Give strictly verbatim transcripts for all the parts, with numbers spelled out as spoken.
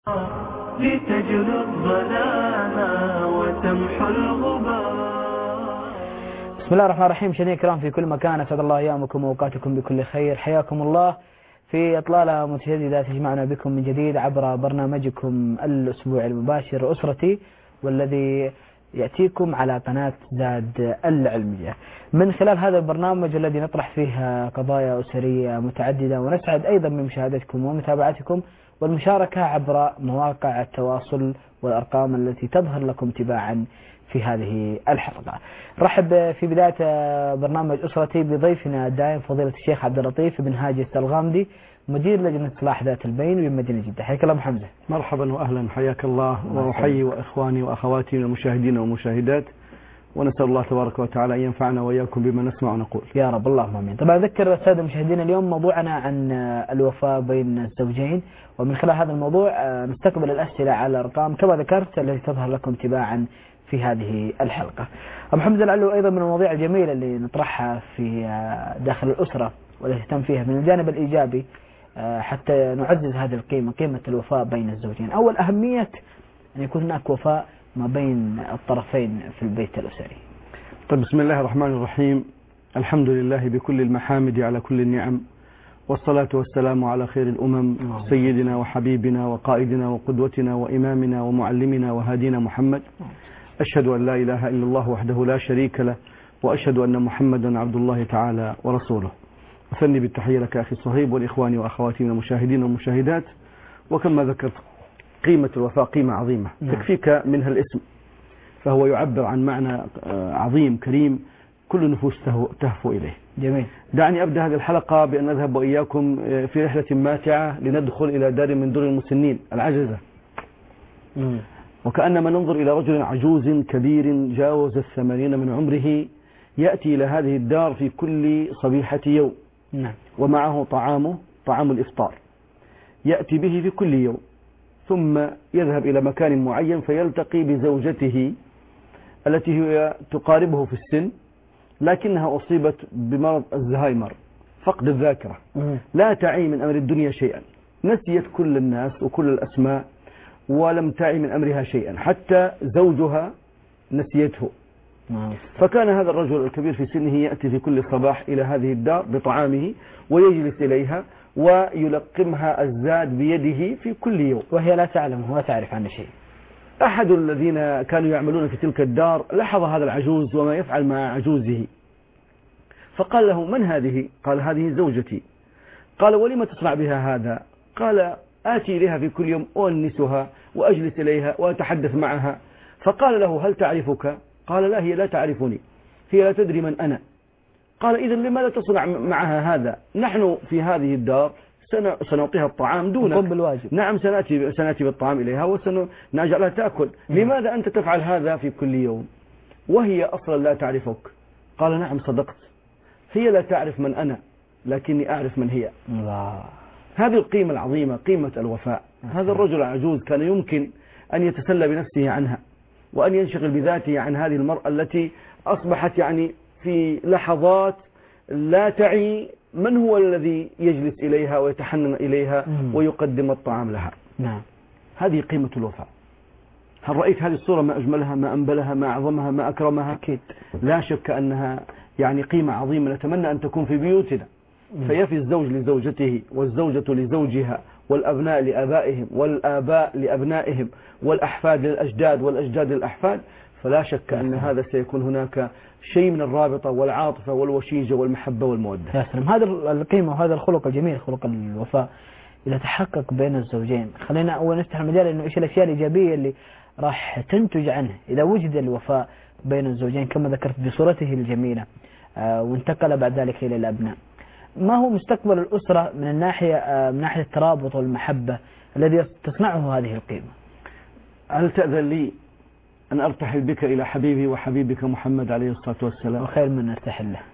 لتجلو الظلام وتمحو الغبار. بسم الله الرحمن الرحيم. مشاهدينا الكرام في كل مكان، أسعد الله أيامكم وأوقاتكم بكل خير. حياكم الله في إطلالة متجددة تجمعنا بكم من جديد عبر برنامجكم الأسبوعي المباشر أسرتي، والذي يأتيكم على قناة زاد العلمية. من خلال هذا البرنامج الذي نطرح فيه قضايا أسرية متعددة، ونسعد أيضا بمشاهدتكم ومتابعتكم والمشاركة عبر مواقع التواصل والأرقام التي تظهر لكم تباعا في هذه الحلقة. رحب في بداية برنامج أسرتي بضيفنا الدائم فضيلة الشيخ عبد اللطيف بن هاجس الغامدي، مدير لجنة إصلاح ذات البين بمدينة جدة. حياك الله أبو حمزة. مرحبا وأهلا، حياك الله، وأحيي وإخواني وأخواتي من المشاهدين والمشاهدات، ونسأل الله تبارك وتعالى أن ينفعنا وإياكم بما نسمع ونقول يا رب، اللهم آمين. طبعا أذكر السادة المشاهدين اليوم موضوعنا عن الوفاة بين الزوجين، ومن خلال هذا الموضوع نستقبل الأسئلة على الأرقام كما ذكرت التي تظهر لكم تباعا في هذه الحلقة. أبو حمزة، لعله أيضا من المواضيع الجميلة اللي نطرحها في داخل الأسرة والتي تهتم فيها من الجانب الإيجابي حتى نعزز هذه القيمة، قيمة الوفاء بين الزوجين. أول، أهمية أن يكون هناك وفاء ما بين الطرفين في البيت الأسري. طيب، بسم الله الرحمن الرحيم. الحمد لله بكل المحامد على كل النعم، والصلاة والسلام على خير الأمم سيدنا وحبيبنا وقائدنا وقدوتنا وإمامنا ومعلمنا وهادينا محمد. أشهد أن لا إله إلا الله وحده لا شريك له، وأشهد أن محمدا عبد الله تعالى ورسوله. أثني بالتحية لك أخي الصهيب والإخوان وأخواتي من المشاهدين والمشاهدات. وكما ذكرت، قيمة الوفاء قيمة عظيمة تكفيك منها الاسم، فهو يعبر عن معنى عظيم كريم كل نفوس تهفو إليه. جميل. دعني أبدأ هذه الحلقة بأن نذهب وإياكم في رحلة ماتعة لندخل إلى دار من دور المسنين العجزة. مم. وكأنما ننظر إلى رجل عجوز كبير جاوز الثمانين من عمره، يأتي إلى هذه الدار في كل صبيحة يوم. نعم. ومعه طعامه، طعام الإفطار، يأتي به في كل يوم، ثم يذهب إلى مكان معين فيلتقي بزوجته التي هي تقاربه في السن، لكنها أصيبت بمرض الزهايمر، فقد الذاكرة، لا تعي من أمر الدنيا شيئا، نسيت كل الناس وكل الأسماء ولم تعي من أمرها شيئا، حتى زوجها نسيته. فكان هذا الرجل الكبير في سنه يأتي في كل صباح إلى هذه الدار بطعامه ويجلس إليها ويلقمها الزاد بيده في كل يوم، وهي لا تعلم ولا تعرف عنه شيء. أحد الذين كانوا يعملون في تلك الدار لاحظ هذا العجوز وما يفعل مع عجوزه، فقال له: من هذه؟ قال: هذه زوجتي. قال: ولم تصنع بها هذا؟ قال: آتي إليها في كل يوم أؤنسها وأجلس إليها وأتحدث معها. فقال له: هل تعرفك؟ قال: لا، هي لا تعرفني، هي لا تدري من أنا. قال: إذن لماذا تصنع معها هذا؟ نحن في هذه الدار سنعطيها الطعام دونك. قم بالواجب. نعم، سنأتي, سنأتي بالطعام إليها وسنجعلها تأكل. لماذا أنت تفعل هذا في كل يوم وهي أصلا لا تعرفك؟ قال: نعم، صدقت، هي لا تعرف من أنا لكني أعرف من هي. الله. هذه القيمة العظيمة، قيمة الوفاء. هذا الرجل العجوز كان يمكن أن يتسلى بنفسه عنها وأن ينشغل بذاته عن هذه المرأة التي أصبحت يعني في لحظات لا تعي من هو الذي يجلس إليها ويتحنن إليها ويقدم الطعام لها. نعم. هذه قيمة الوفاء. هل رأيت هذه الصورة؟ ما أجملها، ما أنبلها، ما أعظمها، ما أكرمها. أكيد. لا شك أنها يعني قيمة عظيمة نتمنى أن تكون في بيوتنا. فيفي الزوج لزوجته والزوجة لزوجها والأبناء لآبائهم والآباء لأبنائهم والأحفاد للأجداد والأجداد للأحفاد، فلا شك أن هذا سيكون هناك شيء من الرابطة والعاطفة والوشيجة والمحبة والمودة. يا سلام، هذا القيمة وهذا الخلق الجميل، خلق الوفاء، إذا تحقق بين الزوجين. خلينا أول نفتح المجال إنه إيش الأشياء الإيجابية اللي راح تنتج عنه إذا وجد الوفاء بين الزوجين كما ذكرت بصورته الجميلة، آه وانتقل بعد ذلك إلى الأبناء. ما هو مستقبل الأسرة من الناحية آه من ناحية الترابط والمحبة الذي تصنعه هذه القيمة؟ هل تأذن لي أن أرتحل بك إلى حبيبي وحبيبك محمد عليه الصلاة والسلام؟ وخير من نرتحل له.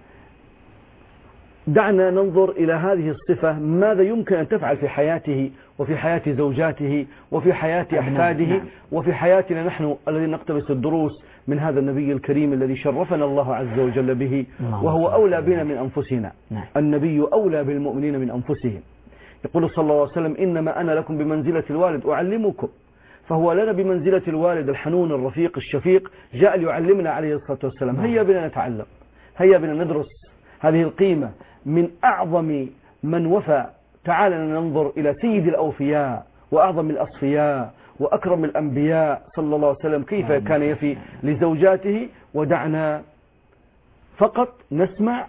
دعنا ننظر إلى هذه الصفة، ماذا يمكن أن تفعل في حياته وفي حياة زوجاته وفي حياة أحفاده. نعم. وفي حياتنا نحن الذين نقتبس الدروس من هذا النبي الكريم الذي شرفنا الله عز وجل به، وهو أولى بنا من أنفسنا. نعم. النبي أولى بالمؤمنين من أنفسهم. يقول صلى الله عليه وسلم إنما أنا لكم بمنزلة الوالد أعلمكم، فهو لنا بمنزلة الوالد الحنون الرفيق الشفيق، جاء ليعلمنا عليه الصلاة والسلام. هيا بنا نتعلم، هيا بنا ندرس هذه القيمة من أعظم من وفى. تعالنا ننظر إلى سيد الأوفياء وأعظم الأصفياء وأكرم الأنبياء صلى الله عليه وسلم كيف كان يفي لزوجاته، ودعنا فقط نسمع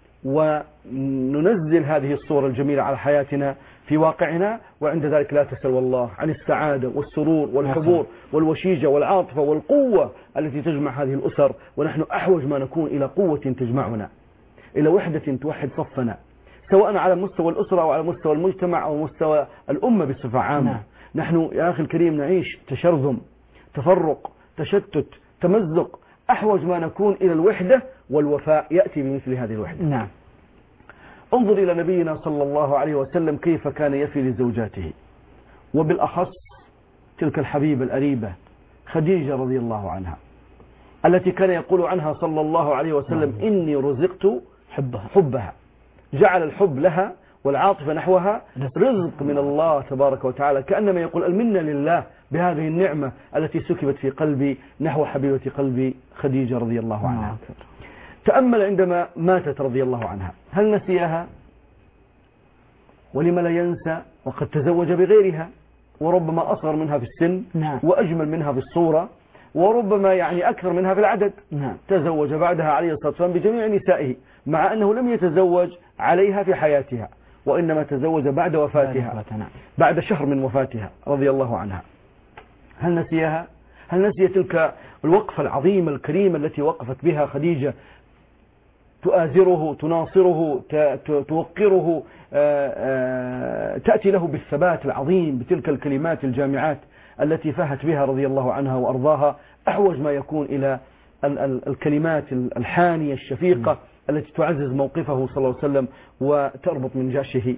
وننزل هذه الصورة الجميلة على حياتنا في واقعنا، وعند ذلك لا تسأل والله عن السعادة والسرور والحبور والوشيجة والعاطفة والقوة التي تجمع هذه الأسر. ونحن أحوج ما نكون إلى قوة تجمعنا، إلى وحدة توحد صفنا، سواء على مستوى الأسرة أو على مستوى المجتمع أو مستوى الأمة بصفة عامة. نحن يا أخي الكريم نعيش تشرذم، تفرق، تشتت، تمزق. أحوج ما نكون إلى الوحدة، والوفاء يأتي بمثل هذه الوحدة. نعم. انظر إلى نبينا صلى الله عليه وسلم كيف كان يفي لزوجاته، وبالأخص تلك الحبيبة الأريبة خديجة رضي الله عنها، التي كان يقول عنها صلى الله عليه وسلم إني رزقت حبها, حبها. جعل الحب لها والعاطفة نحوها رزق من الله تبارك وتعالى، كأنما يقول المنة لله بهذه النعمة التي سكبت في قلبي نحو حبيبة قلبي خديجة رضي الله عنها. تأمل عندما ماتت رضي الله عنها، هل نسيها؟ ولم لا ينسى وقد تزوج بغيرها، وربما أصغر منها في السن نعم. وأجمل منها في الصورة، وربما يعني أكثر منها في العدد. نعم. تزوج بعدها عليه الصلاة والسلام بجميع نسائه، مع أنه لم يتزوج عليها في حياتها، وإنما تزوج بعد وفاتها، بعد شهر من وفاتها رضي الله عنها. هل نسيها؟ هل نسي تلك الوقفة العظيمة الكريمة التي وقفت بها خديجة، تؤازره، تناصره، توقره، تأتي له بالثبات العظيم بتلك الكلمات الجامعات التي فاهت بها رضي الله عنها وأرضاها. أحوج ما يكون إلى الكلمات الحانية الشفيقة التي تعزز موقفه صلى الله عليه وسلم وتربط من جأشه.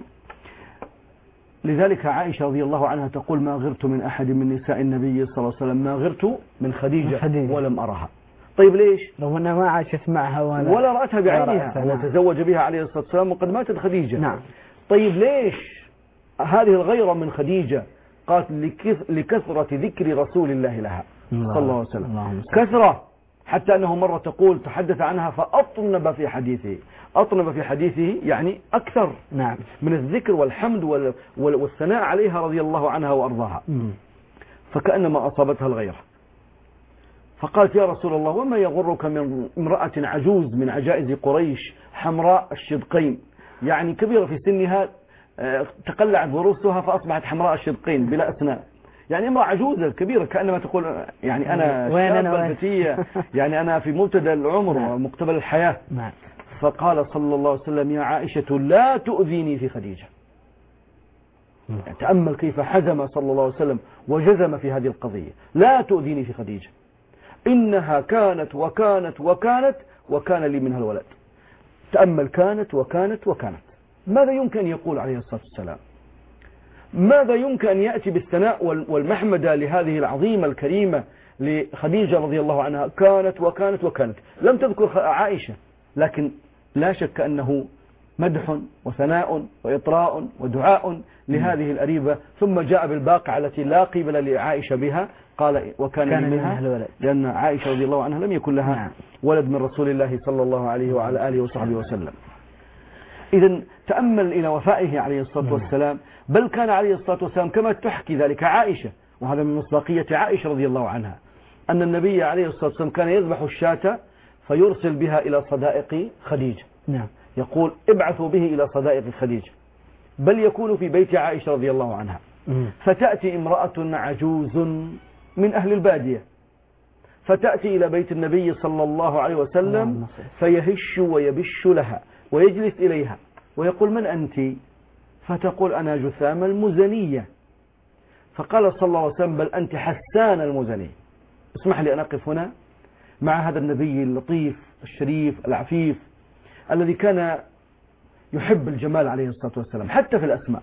لذلك عائشة رضي الله عنها تقول ما غرت من أحد من نساء النبي صلى الله عليه وسلم ما غرت من خديجة, خديجة. ولم أرها. طيب ليش؟ رغم أنها ما عاشت معها ولا, ولا رأتها بعينها، وتزوج بها عليه الصلاة والسلام وقد ماتت خديجة. نعم. طيب ليش هذه الغيرة من خديجة؟ قالت لكثرة ذكر رسول الله لها صلى الله عليه وسلم، كثرة حتى أنه مرة تقول تحدث عنها فأطنب في حديثه. أطنب في حديثه يعني أكثر نعم. من الذكر والحمد والثناء عليها رضي الله عنها وأرضاها. فكأنما أصابتها الغيرة، فقالت يا رسول الله وما يغرك من امرأة عجوز من عجائز قريش حمراء الشدقين، يعني كبيرة في سنها تقلعت ضروسها فأصبحت حمراء الشدقين بلا أسنان، يعني امرأة عجوزة كبيرة كأنما تقول يعني أنا شابة فتية، يعني أنا في مبتدأ العمر ومقتبل الحياة. فقال صلى الله عليه وسلم يا عائشة لا تؤذيني في خديجة. يعني تأمل كيف حزم صلى الله عليه وسلم وجزم في هذه القضية، لا تؤذيني في خديجة إنها كانت وكانت وكانت وكان لي منها الولد. تأمل كانت وكانت وكانت، ماذا يمكن أن يقول عليه الصلاة والسلام؟ ماذا يمكن أن يأتي بالثناء والمحمدة لهذه العظيمة الكريمة لخديجة رضي الله عنها؟ كانت وكانت وكانت، لم تذكر عائشة، لكن لا شك أنه مدح وثناء وإطراء ودعاء لهذه الأريبة. ثم جاء بالباقعة التي لا قبل لعائشة بها، قال وكان كان منها الولد، لأن عائشة رضي الله عنها لم يكن لها نعم. ولد من رسول الله صلى الله عليه وعلى آله وصحبه وسلم. إذن تأمل إلى وفائه عليه الصلاة والسلام، بل كان عليه الصلاة والسلام كما تحكي ذلك عائشة، وهذا من مصداقية عائشة رضي الله عنها، أن النبي عليه الصلاة والسلام كان يذبح الشاة فيرسل بها إلى صدائق خديجة. نعم. يقول ابعثوا به إلى صدائق خديجة، بل يكون في بيت عائشة رضي الله عنها. فتأتي امرأة عجوز من أهل البادية فتأتي إلى بيت النبي صلى الله عليه وسلم فيهش ويبش لها ويجلس إليها ويقول من أنت؟ فتقول أنا جثامة المزنية. فقال صلى الله عليه وسلم بل أنت حسان المزني. اسمح لي أن أقف هنا مع هذا النبي اللطيف الشريف العفيف الذي كان يحب الجمال عليه الصلاة والسلام حتى في الأسماء.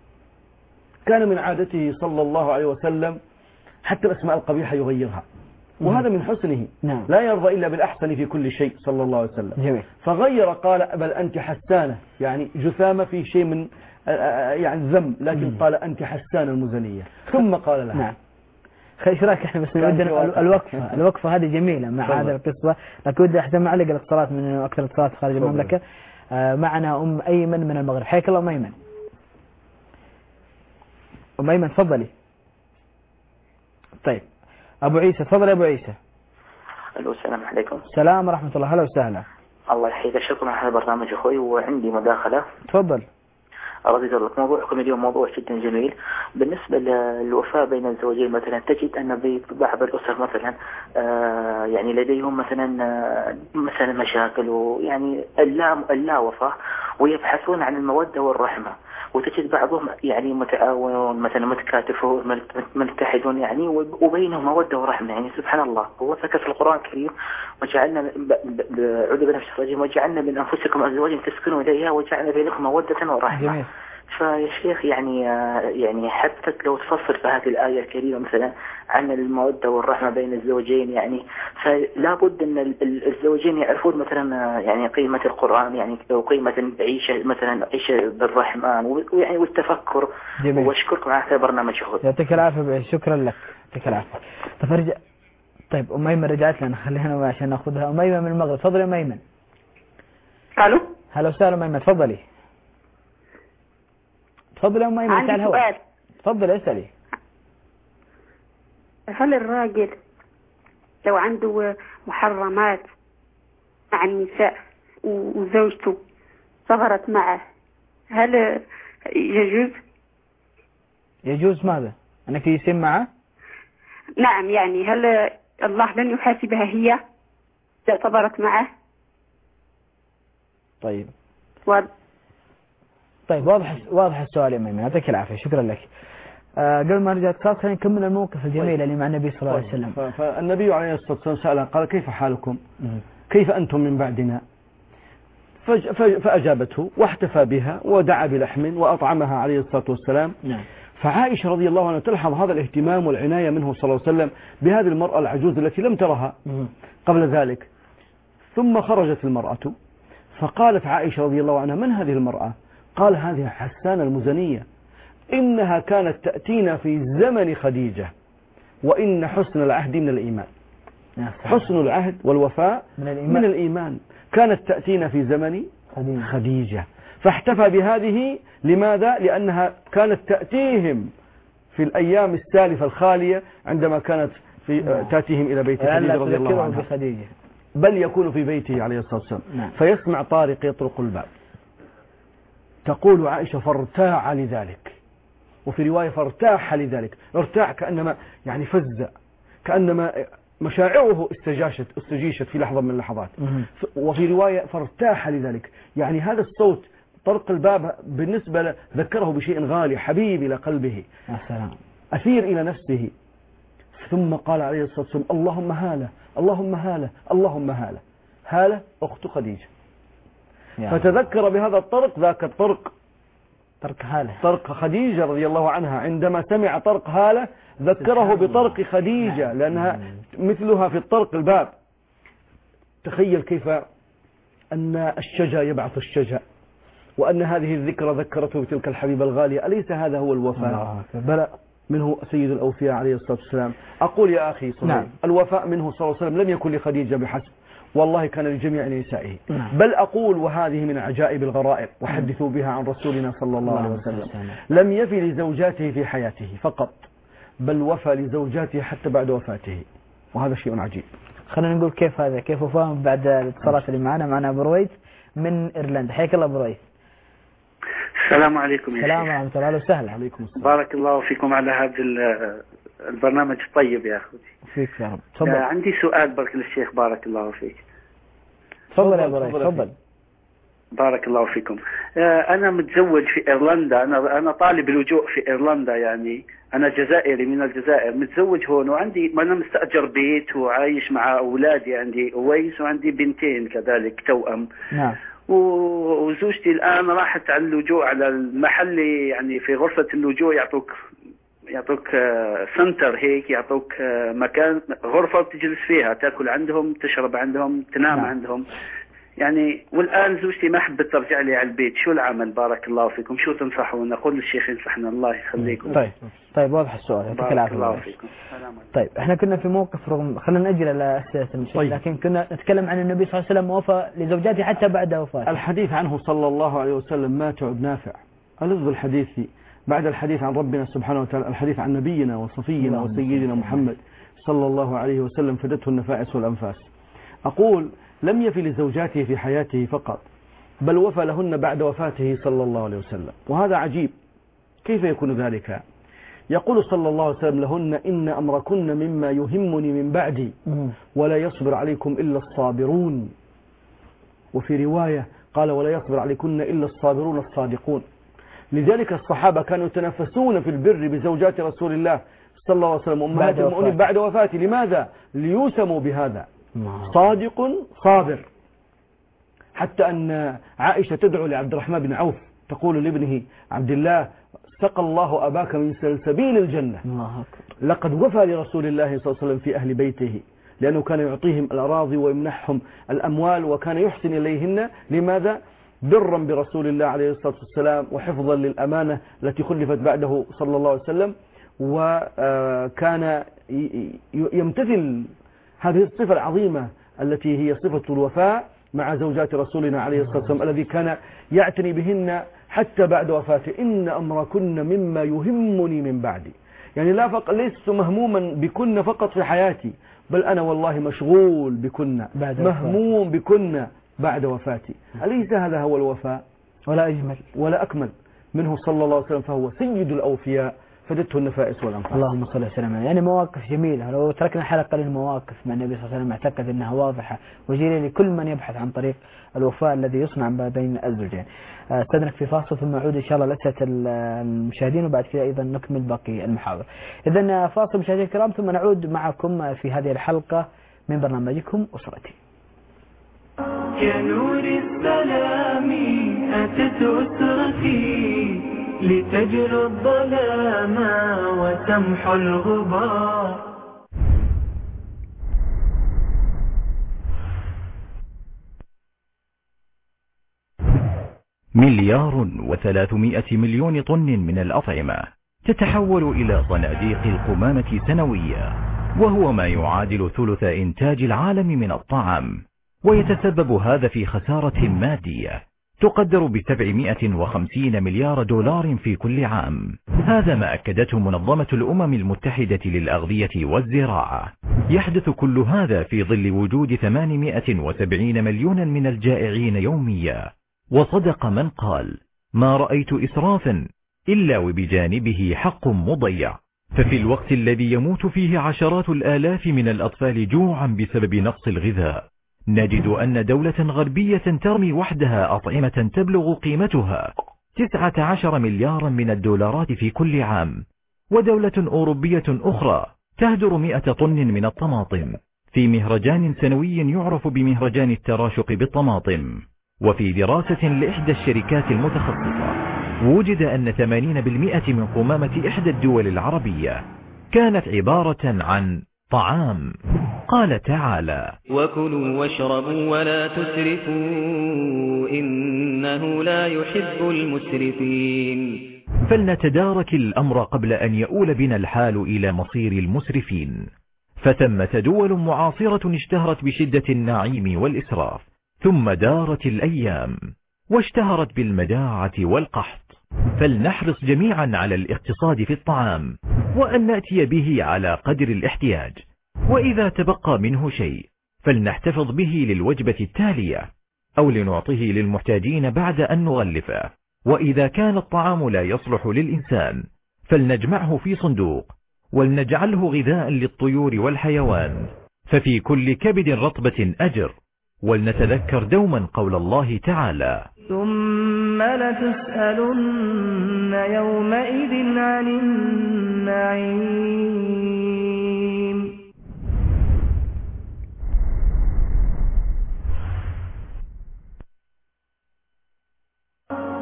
كان من عادته صلى الله عليه وسلم حتى الأسماء القبيحة يغيرها، وهذا من حسنه. نعم. لا يرضى إلا بالأحسن في كل شيء صلى الله عليه وسلم. جميل. فغير قال بل أنت حسانة، يعني جثامة في شيء من يعني ذم، لكن قال أنت حسان المزنية، ثم قال لها. نعم. ايش رايك احنا بس ودنا الوقفه الوقفه هذه جميله مع هذه القصه، لكن ودي احسن معلق الاتصالات من اكثر الاتصالات خارج المملكه. آه معنا ام ايمن من المغرب. حياك الله ام ايمن. ام ايمن تفضلي. طيب ابو عيسى تفضل يا ابو عيسى. الو السلام عليكم. السلام ورحمه الله. هلا وسهلا. الله يحييك، شكرا على البرنامج اخوي، وعندي مداخله. تفضل. أريد لك موضوعكم اليوم موضوع جدا جميل. بالنسبة للوفاة بين الزوجين مثلا، تجد أن في بعض الأسر مثلا آه يعني لديهم مثلا آه مثلا مشاكل، ويعني اللا اللا وفاة، ويبحثون عن المودة والرحمة، وتجد بعضهم يعني متعاونون مثلا متكاتفون ملتحدون يعني، وبينهم مودة ورحمة. يعني سبحان الله، الله ذكر في القرآن الكريم وجعلنا عذ بنفس الرجيم وجعلنا من أنفسكم أزواجا تسكنوا إليها وجعلنا بينكم مودة ورحمة. جميل. فيا شيخ يعني يعني حتى لو تفسر في هذه الآية الكريمة مثلا عن المودة والرحمة بين الزوجين، يعني فلا بد أن الزوجين يعرفون مثلا يعني قيمة القرآن، يعني وقيمة عيشة مثلا عيشة بالرحمن ويعني والتفكر. جميل. واشكركم على هذا البرنامج. يعطيك العافية. شكرا لك. يعطيك العافية. تفرج. طيب أم أيمن رجعت لنا، خلينا عشان ناخذها. أم أيمن من المغرب. تفضلي أم أيمن. الو. هلا وسهلا أم أيمن. تفضلي. تفضل يا أم أيمن. عندي سؤال. تفضل اسألي. هل الراجل لو عنده محرمات مع النساء وزوجته صغرت معه، هل يجوز؟ يجوز ماذا؟ أنك يسم معه؟ نعم، يعني هل الله لن يحاسبها هي إذا صبرت معه؟ طيب و... طيب واضح واضح السؤال يا أمي. يعطيك العافية. شكرا لك. آه قبل ما نرجع اتصال خلينا نكمل الموقف الجميل طيب. اللي مع النبي صلى الله عليه وسلم. فالنبي عليه الصلاة والسلام سألها قال كيف حالكم؟ مم. كيف أنتم من بعدنا؟ فأجابته واحتفى بها ودعا بلحم وأطعمها عليه الصلاة والسلام. نعم. فعائشة رضي الله عنها تلحظ هذا الاهتمام والعناية منه صلى الله عليه وسلم بهذه المرأة العجوز التي لم ترها مم. قبل ذلك. ثم خرجت المرأة فقالت عائشة رضي الله عنها من هذه المرأة؟ قال هذه حسان المزنية، إنها كانت تأتينا في زمن خديجة، وإن حسن العهد من الإيمان. حسن العهد والوفاء من الإيمان, من الإيمان. كانت تأتينا في زمن خديجة، فاحتفى بهذه. لماذا؟ لأنها كانت تأتيهم في الأيام السالفة الخالية عندما كانت في تأتيهم إلى بيت خديجة رضي الله عنها، بل يكون في بيته عليه الصلاة والسلام. نعم. فيسمع طارق يطرق الباب. تقول عائشة فارتاع لذلك، وفي رواية فارتاح لذلك. ارتاع كأنما يعني فز، كأنما مشاعره استجاشت استجيشت في لحظة من اللحظات. وفي رواية فارتاح لذلك، يعني هذا الصوت طرق الباب بالنسبة له ذكره بشيء غالي حبيب إلى قلبه، أثير إلى نفسه. ثم قال عليه الصلاة والسلام اللهم هالة اللهم هالة اللهم هالة. هالة أخت خديجة. فتذكر بهذا الطرق ذاك الطرق طرق هالة طرق خديجة رضي الله عنها. عندما سمع طرق هالة ذكره بطرق خديجة لأنها مثلها في الطرق الباب. تخيل كيف أن الشجا يبعث الشجا، وأن هذه الذكرى ذكرته بتلك الحبيبة الغالية. أليس هذا هو الوفاء؟ بلى منه سيد الأوفياء عليه الصلاة والسلام. أقول يا أخي صلى نعم. الوفاء منه صلى الله عليه وسلم لم يكن لخديجة بحسب، والله كان لجميع نسائه. نعم. بل أقول وهذه من عجائب الغرائب وحدثوا بها عن رسولنا صلى الله عليه وسلم، لم يفي لزوجاته في حياته فقط، بل وفى لزوجاته حتى بعد وفاته، وهذا شيء عجيب. خلينا نقول كيف هذا كيف وفاهم بعد الاتصالات اللي معنا. معنا أبو رويد من إيرلندا. حياك الله أبو رويد. السلام عليكم يا السلام ورحمة الله وسهلا. عليكم السلام. بارك الله فيكم على هذا البرنامج الطيب يا أخوتي. فيك يا رب. تفضل. عندي سؤال بارك للشيخ بارك الله فيك. تفضل يا أبو رويد. تفضل. بارك الله فيكم. أنا متزوج في إيرلندا، أنا أنا طالب اللجوء في إيرلندا، يعني أنا جزائري من الجزائر، متزوج هون وعندي أنا مستأجر بيت وعايش مع أولادي، عندي أويس وعندي بنتين كذلك توأم. نعم. وزوجتي الآن راحت على اللجوء على المحل، يعني في غرفة اللجوء يعطوك يعطوك سنتر هيك، يعطوك مكان غرفة تجلس فيها، تأكل عندهم، تشرب عندهم، تنام. نعم. عندهم يعني والآن زوجتي ما حبت ترجع لي على البيت، شو العمل؟ بارك الله فيكم، شو تنصحون؟ أقول للشيخ ينصحنا. الله يخليكم. طيب طيب واضح السؤال، يعطيك بارك الله العافية. فيكم. طيب احنا كنا في موقف، رغم خلينا نأجل على أسئلة المشايخ، طيب. لكن كنا نتكلم عن النبي صلى الله عليه وسلم وفى لزوجاته حتى بعد وفاته. الحديث عنه صلى الله عليه وسلم ما تعد نافع. ألذ الحديث بعد الحديث عن ربنا سبحانه وتعالى الحديث عن نبينا وصفينا وسيدنا محمد صلى الله عليه وسلم، فدته النفائس والأنفاس. أقول لم يفي لزوجاته في حياته فقط، بل وفى لهن بعد وفاته صلى الله عليه وسلم، وهذا عجيب. كيف يكون ذلك؟ يقول صلى الله عليه وسلم لهن: إن أمركن مما يهمني من بعدي ولا يصبر عليكم إلا الصابرون. وفي رواية قال: ولا يصبر عليكن إلا الصابرون الصادقون. لذلك الصحابة كانوا يتنافسون في البر بزوجات رسول الله صلى الله عليه وسلم أمهات المؤمنين بعد وفاته. لماذا؟ ليوسموا بهذا: صادق صابر. حتى أن عائشة تدعو لعبد الرحمن بن عوف تقول لابنه عبد الله: سقى الله أباك من سلسبيل الجنة. لقد وفى لرسول الله صلى الله عليه وسلم في أهل بيته، لأنه كان يعطيهم الأراضي ويمنحهم الأموال وكان يحسن إليهن. لماذا؟ برا برسول الله عليه الصلاة والسلام وحفظا للأمانة التي خلفت بعده صلى الله عليه وسلم. وكان يمتثل هذه الصفة العظيمة التي هي صفة الوفاء مع زوجات رسولنا عليه الصلاة والسلام، الذي كان يعتني بهن حتى بعد وفاته. إن أمركن مما يهمني من بعدي، يعني لا فقط ليس مهموما بكن فقط في حياتي، بل أنا والله مشغول بكن، مهموم بكن بعد وفاتي. أليس هذا هو الوفاء؟ ولا أجمل ولا أكمل منه صلى الله عليه وسلم، فهو سيد الأوفياء، فدته النفائس والأنفاس. اللهم صل وسلم عليه. يعني مواقف جميلة، لو تركنا حلقة للمواقف مع النبي صلى الله عليه وسلم أعتقد أنها واضحة وجيلة لكل من يبحث عن طريق الوفاء الذي يصنع بين الزوجين. استدرك في فاصل ثم أعود إن شاء الله لأسئلة المشاهدين، وبعد كده أيضا نكمل باقي المحاضر. إذن فاصل مشاهدينا الكرام، ثم نعود معكم في هذه الحلقة من برنامجكم أسرتي. كنور السلام أتت أسرتي لتجري الظلام وتمحو الغبار. مليار وثلاثمائة مليون طن من الأطعمة تتحول إلى صناديق القمامة سنويا، وهو ما يعادل ثلث إنتاج العالم من الطعام، ويتسبب هذا في خسارة مادية تقدر بسبعمائة وخمسين مليار دولار في كل عام. هذا ما أكدته منظمة الأمم المتحدة للأغذية والزراعة. يحدث كل هذا في ظل وجود ثمانمائة وسبعين مليونا من الجائعين يوميا. وصدق من قال: ما رأيت إسرافا إلا وبجانبه حق مضيع. ففي الوقت الذي يموت فيه عشرات الآلاف من الأطفال جوعا بسبب نقص الغذاء، نجد أن دولة غربية ترمي وحدها أطعمة تبلغ قيمتها تسعة عشر مليارا من الدولارات في كل عام، ودولة أوروبية أخرى تهدر مئة طن من الطماطم في مهرجان سنوي يعرف بمهرجان التراشق بالطماطم. وفي دراسة لإحدى الشركات المتخصصة وجد أن ثمانين بالمئة من قمامة إحدى الدول العربية كانت عبارة عن طعام. قال تعالى: وكلوا واشربوا ولا تسرفوا إنه لا يحب المسرفين. فلنتدارك الأمر قبل أن يؤول بنا الحال إلى مصير المسرفين. فثمة دول معاصرة اشتهرت بشدة النعيم والإسراف، ثم دارت الأيام واشتهرت بالمجاعة والقحط. فلنحرص جميعا على الاقتصاد في الطعام، وأن نأتي به على قدر الاحتياج، وإذا تبقى منه شيء فلنحتفظ به للوجبة التالية أو لنعطيه للمحتاجين بعد أن نغلفه. وإذا كان الطعام لا يصلح للإنسان فلنجمعه في صندوق ولنجعله غذاء للطيور والحيوان، ففي كل كبد رطبة أجر. ولنتذكر دوما قول الله تعالى: ثم لتسألن يومئذ عن النعيم.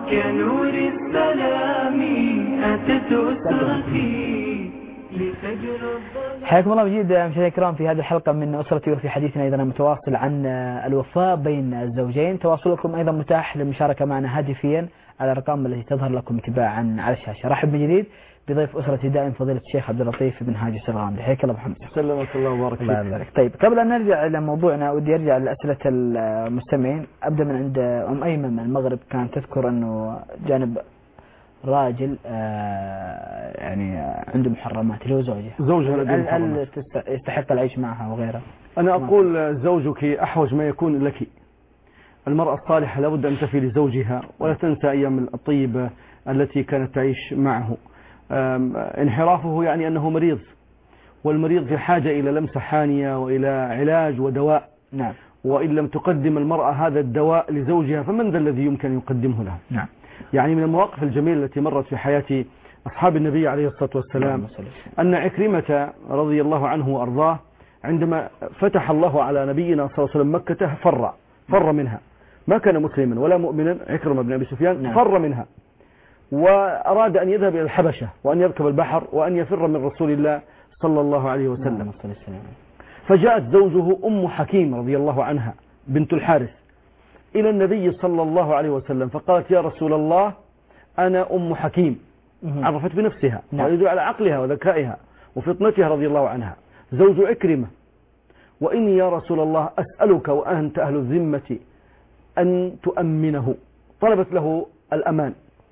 كنور السلام أتت أسرتي لتجري حياكم الله مجيد مشاهدينا الكرام في هذه الحلقة من أسرتي، وفي حديثنا أيضا متواصل عن الوفاء بين الزوجين. تواصلكم أيضا متاح للمشاركة معنا هاتفيا على الأرقام التي تظهر لكم تباعا على الشاشة. رحب من جديد بضيف أسرتي دائم فضيلة الشيخ عبد اللطيف بن هاجي السرغامدي. حياك الله محمد. سلمك الله وبارك فيك. طيب قبل أن نرجع إلى موضوعنا ودي أرجع لأسئلة المستمعين. أبدأ من عند أم أيمن من المغرب، كانت تذكر أنه جانب راجل آه يعني عنده محرمات اللي هو زوجها زوجها لديه محرمات، يستحق العيش معها وغيرها. أنا أقول زوجك أحوج ما يكون لك. المرأة الصالحة لابد أن تفي لزوجها ولا تنسى أيام الطيبة التي كانت تعيش معه. انحرافه يعني أنه مريض، والمريض في حاجة إلى لمسة حانية وإلى علاج ودواء. نعم. وإن لم تقدم المرأة هذا الدواء لزوجها فمن ذا الذي يمكن أن يقدمه له؟ نعم. يعني من المواقف الجميلة التي مرت في حياة أصحاب النبي عليه الصلاة والسلام أن عكرمة رضي الله عنه وأرضاه عندما فتح الله على نبينا صلى الله عليه وسلم مكة فر فر منها، ما كان مسلما ولا مؤمنا. عكرمة بن أبي سفيان فر منها وأراد أن يذهب إلى الحبشة وأن يركب البحر وأن يفر من رسول الله صلى الله عليه وسلم. فجاءت زوجه أم حكيم رضي الله عنها بنت الحارث إلى النبي صلى الله عليه وسلم فقالت: يا رسول الله أنا أم حكيم. عرفت بنفسها ويدل على عقلها وذكائها وفطنتها رضي الله عنها، زوج عكرمة. وإني يا رسول الله أسألك وأنت أهل الذمة أن تؤمنه. طلبت له الأمان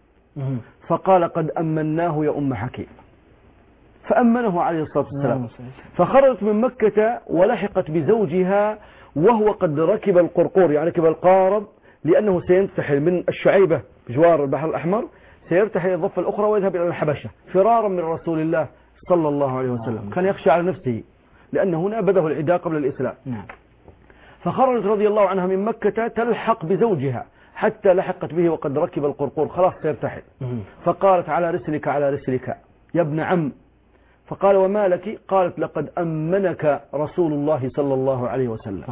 فقال: قد أمناه يا أم حكيم. فأمنه عليه الصلاة والسلام. فخرجت من مكة ولحقت بزوجها وهو قد ركب القرقور، يعني ركب القارب، لأنه سينتحل من الشعيبة بجوار البحر الأحمر، سيرتحل إلى الضفة الأخرى ويذهب إلى الحبشة فرارا من رسول الله صلى الله عليه وسلم. كان يخشى على نفسه لأن هنا بده العداء قبل الإسلام. فخرجت رضي الله عنها من مكة تلحق بزوجها حتى لحقت به وقد ركب القرقور، خلاص سيرتحل. فقالت: على رسلك على رسلك يا ابن عم. فقال: وما لك؟ قالت: لقد أمنك رسول الله صلى الله عليه وسلم.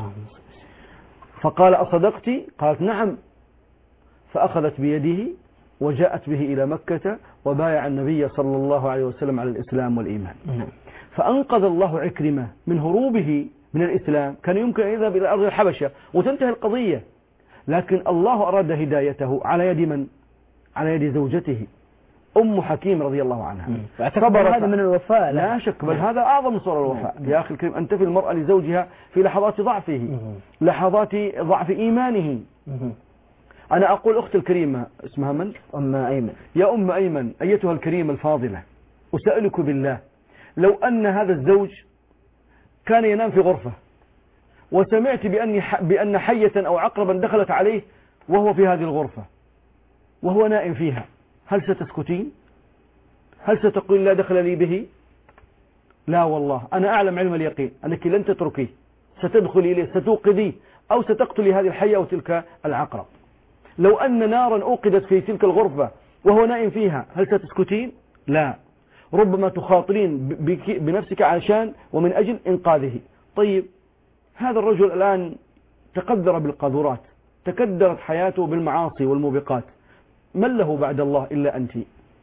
فقال: أصدقت؟ قالت: نعم. فأخذت بيده وجاءت به إلى مكة وبايع النبي صلى الله عليه وسلم على الإسلام والإيمان. فأنقذ الله عكرمة من هروبه من الإسلام. كان يمكن أن يذهب إلى أرض الحبشة وتنتهي القضية، لكن الله أراد هدايته على يد من؟ على يد زوجته أم حكيم رضي الله عنها. صبر هذا من الوفاء. لا شك، بل هذا أعظم صور الوفاء. يا أخي الكريم، أن تفي المرأة لزوجها في لحظات ضعفه، لحظات ضعف إيمانه. أنا أقول أخت الكريمة اسمها من؟ أم أيمن. يا أم أيمن أيتها الكريمة الفاضلة، أسألك بالله لو أن هذا الزوج كان ينام في غرفة وسمعت بأن بأن حية أو عقربا دخلت عليه وهو في هذه الغرفة وهو نائم فيها، هل ستسكتين؟ هل ستقول لا دخل لي به؟ لا والله، أنا أعلم علم اليقين أنك لن تتركيه، ستدخلي إليه، ستوقديه، أو ستقتلي هذه الحية وتلك العقرب. لو أن نارا أوقدت في تلك الغرفة وهو نائم فيها، هل ستسكتين؟ لا، ربما تخاطرين بنفسك عشان ومن أجل إنقاذه. طيب، هذا الرجل الآن تقدر بالقاذورات، تكدرت حياته بالمعاصي والموبقات، من له بعد الله إلا أنت؟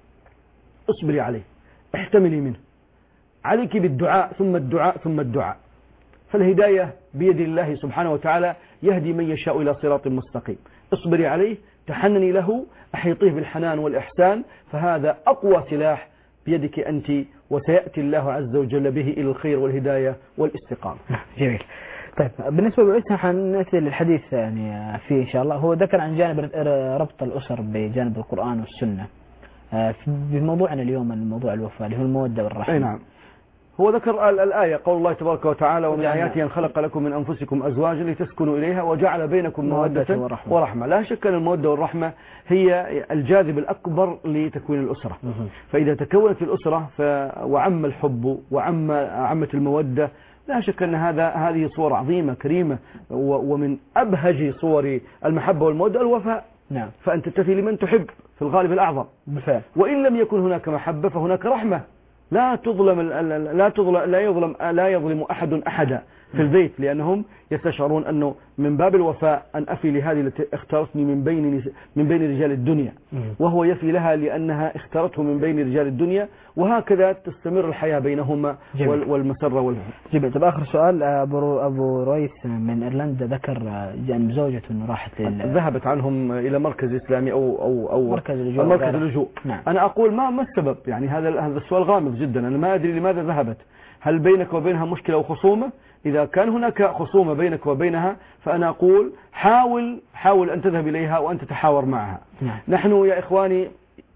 اصبري عليه، احتملي منه، عليك بالدعاء ثم الدعاء ثم الدعاء، فالهداية بيد الله سبحانه وتعالى، يهدي من يشاء إلى صراط مستقيم. اصبري عليه، تحنني له، أحيطيه بالحنان والإحسان، فهذا أقوى سلاح بيدك أنت، وسيأتي الله عز وجل به إلى الخير والهداية والاستقامة. جميل. طيب، بالنسبة لعيسى حنأتي للحديث يعني فيه إن شاء الله. هو ذكر عن جانب ربط الأسر بجانب القرآن والسنة. في موضوعنا اليوم الموضوع الوفاء اللي هو المودة والرحمة. أي نعم. هو ذكر الآية قول الله تبارك وتعالى: ومن آياته أن خلق لكم من أنفسكم أزواجا لتسكنوا إليها وجعل بينكم مودة ورحمة. ورحمة. لا شك أن المودة والرحمة هي الجاذب الأكبر لتكوين الأسرة. فإذا تكونت الأسرة وعم الحب وعم عمت المودة، لا شك أن هذا هذه صور عظيمة كريمة، ومن أبهج صور المحبة والمودة الوفاء. نعم. فأنت تفي لمن تحب في الغالب الأعظم بالفعل. وإن لم يكن هناك محبة فهناك رحمة. لا تظلم لا تظلم لا يظلم لا يظلم أحد أحدا، في البيت، لأنهم يستشعرون أنه من باب الوفاء أن أفي لهذه التي اختارتني من بين من بين رجال الدنيا، وهو يفي لها لأنها اختارته من بين رجال الدنيا، وهكذا تستمر الحياة بينهما والمسرة والهم. جميل. طب آخر سؤال، أبو أبو رويس من إيرلندا ذكر جانب زوجته أنه راحت لل... ذهبت عنهم إلى مركز إسلامي أو أو أو مركز اللجوء. مركز اللجوء. نعم. أنا أقول ما ما السبب؟ يعني هذا هذا السؤال غامض جدا، أنا ما أدري لماذا ذهبت. هل بينك وبينها مشكلة أو خصومة؟ إذا كان هناك خصومة بينك وبينها فأنا أقول حاول حاول أن تذهب إليها وأن تتحاور معها. نعم. نحن يا إخواني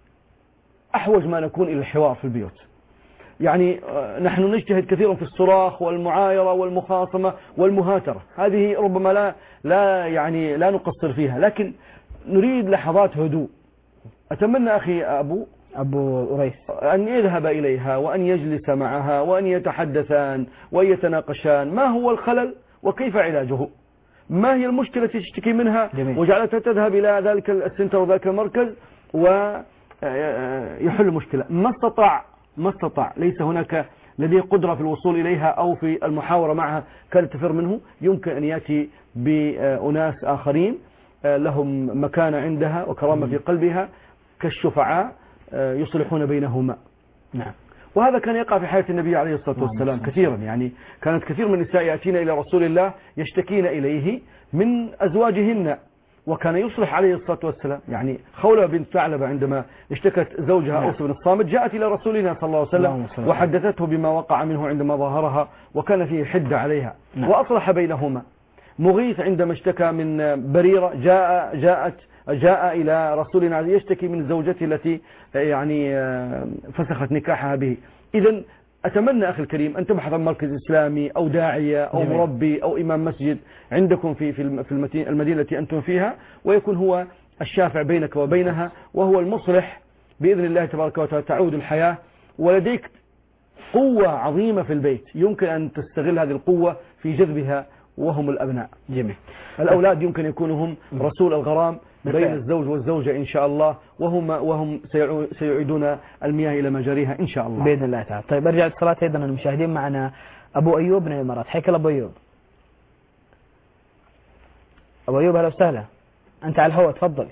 أحوج ما نكون إلى الحوار في البيوت. يعني نحن نجتهد كثيرا في الصراخ والمعايرة والمخاصمة والمهاترة، هذه ربما لا لا يعني لا نقصر فيها، لكن نريد لحظات هدوء. أتمنى أخي أبو أبو ريس أن يذهب إليها وأن يجلس معها وأن يتحدثان وأن يتناقشان ما هو الخلل وكيف علاجه، ما هي المشكلة التي تشتكي منها، جميل. وجعلتها تذهب إلى ذلك السنتر وذلك المركز ويحل المشكلة. ما استطاع ما استطاع ليس هناك لديه قدرة في الوصول إليها أو في المحاورة معها كانت تفر منه، يمكن أن يأتي بأناس آخرين لهم مكانة عندها وكرامة في قلبها كالشفعاء يصلحون بينهما. نعم. وهذا كان يقع في حياة النبي عليه الصلاة والسلام كثيرا، يعني كانت كثير من النساء يأتين إلى رسول الله يشتكين إليه من أزواجهن، وكان يصلح عليه الصلاة والسلام. يعني خولة بنت ثعلبة عندما اشتكت زوجها أوس بن الصامت جاءت إلى رسولنا صلى الله عليه وسلم وحدثته بما وقع منه عندما ظاهرها وكان فيه حدة عليها. نعم. وأصلح بينهما. مغيث عندما اشتكى من بريرة جاء جاءت جاء إلى رسولنا يشتكي من زوجته التي يعني فسخت نكاحها به. إذن أتمنى أخي الكريم أن تبحث عن مركز إسلامي أو داعية أو جميل. مربي أو إمام مسجد عندكم في في المدينة التي أنتم فيها، ويكون هو الشافع بينك وبينها وهو المصلح بإذن الله تبارك وتعالى. تعود الحياة ولديك قوة عظيمة في البيت يمكن أن تستغل هذه القوة في جذبها وهم الأبناء. جميل. الأولاد يمكن يكونوا هم رسول الغرام بين الزوج والزوجة إن شاء الله، وهم وهم سيعيدون المياه إلى مجاريها إن شاء الله بإذن الله تعالى. طيب أرجع اتصالات أيضا المشاهدين. معنا أبو أيوب من الإمارات. حياك الله أبو أيوب. أبو أيوب أهلا وسهلا، أنت على الهواء تفضل.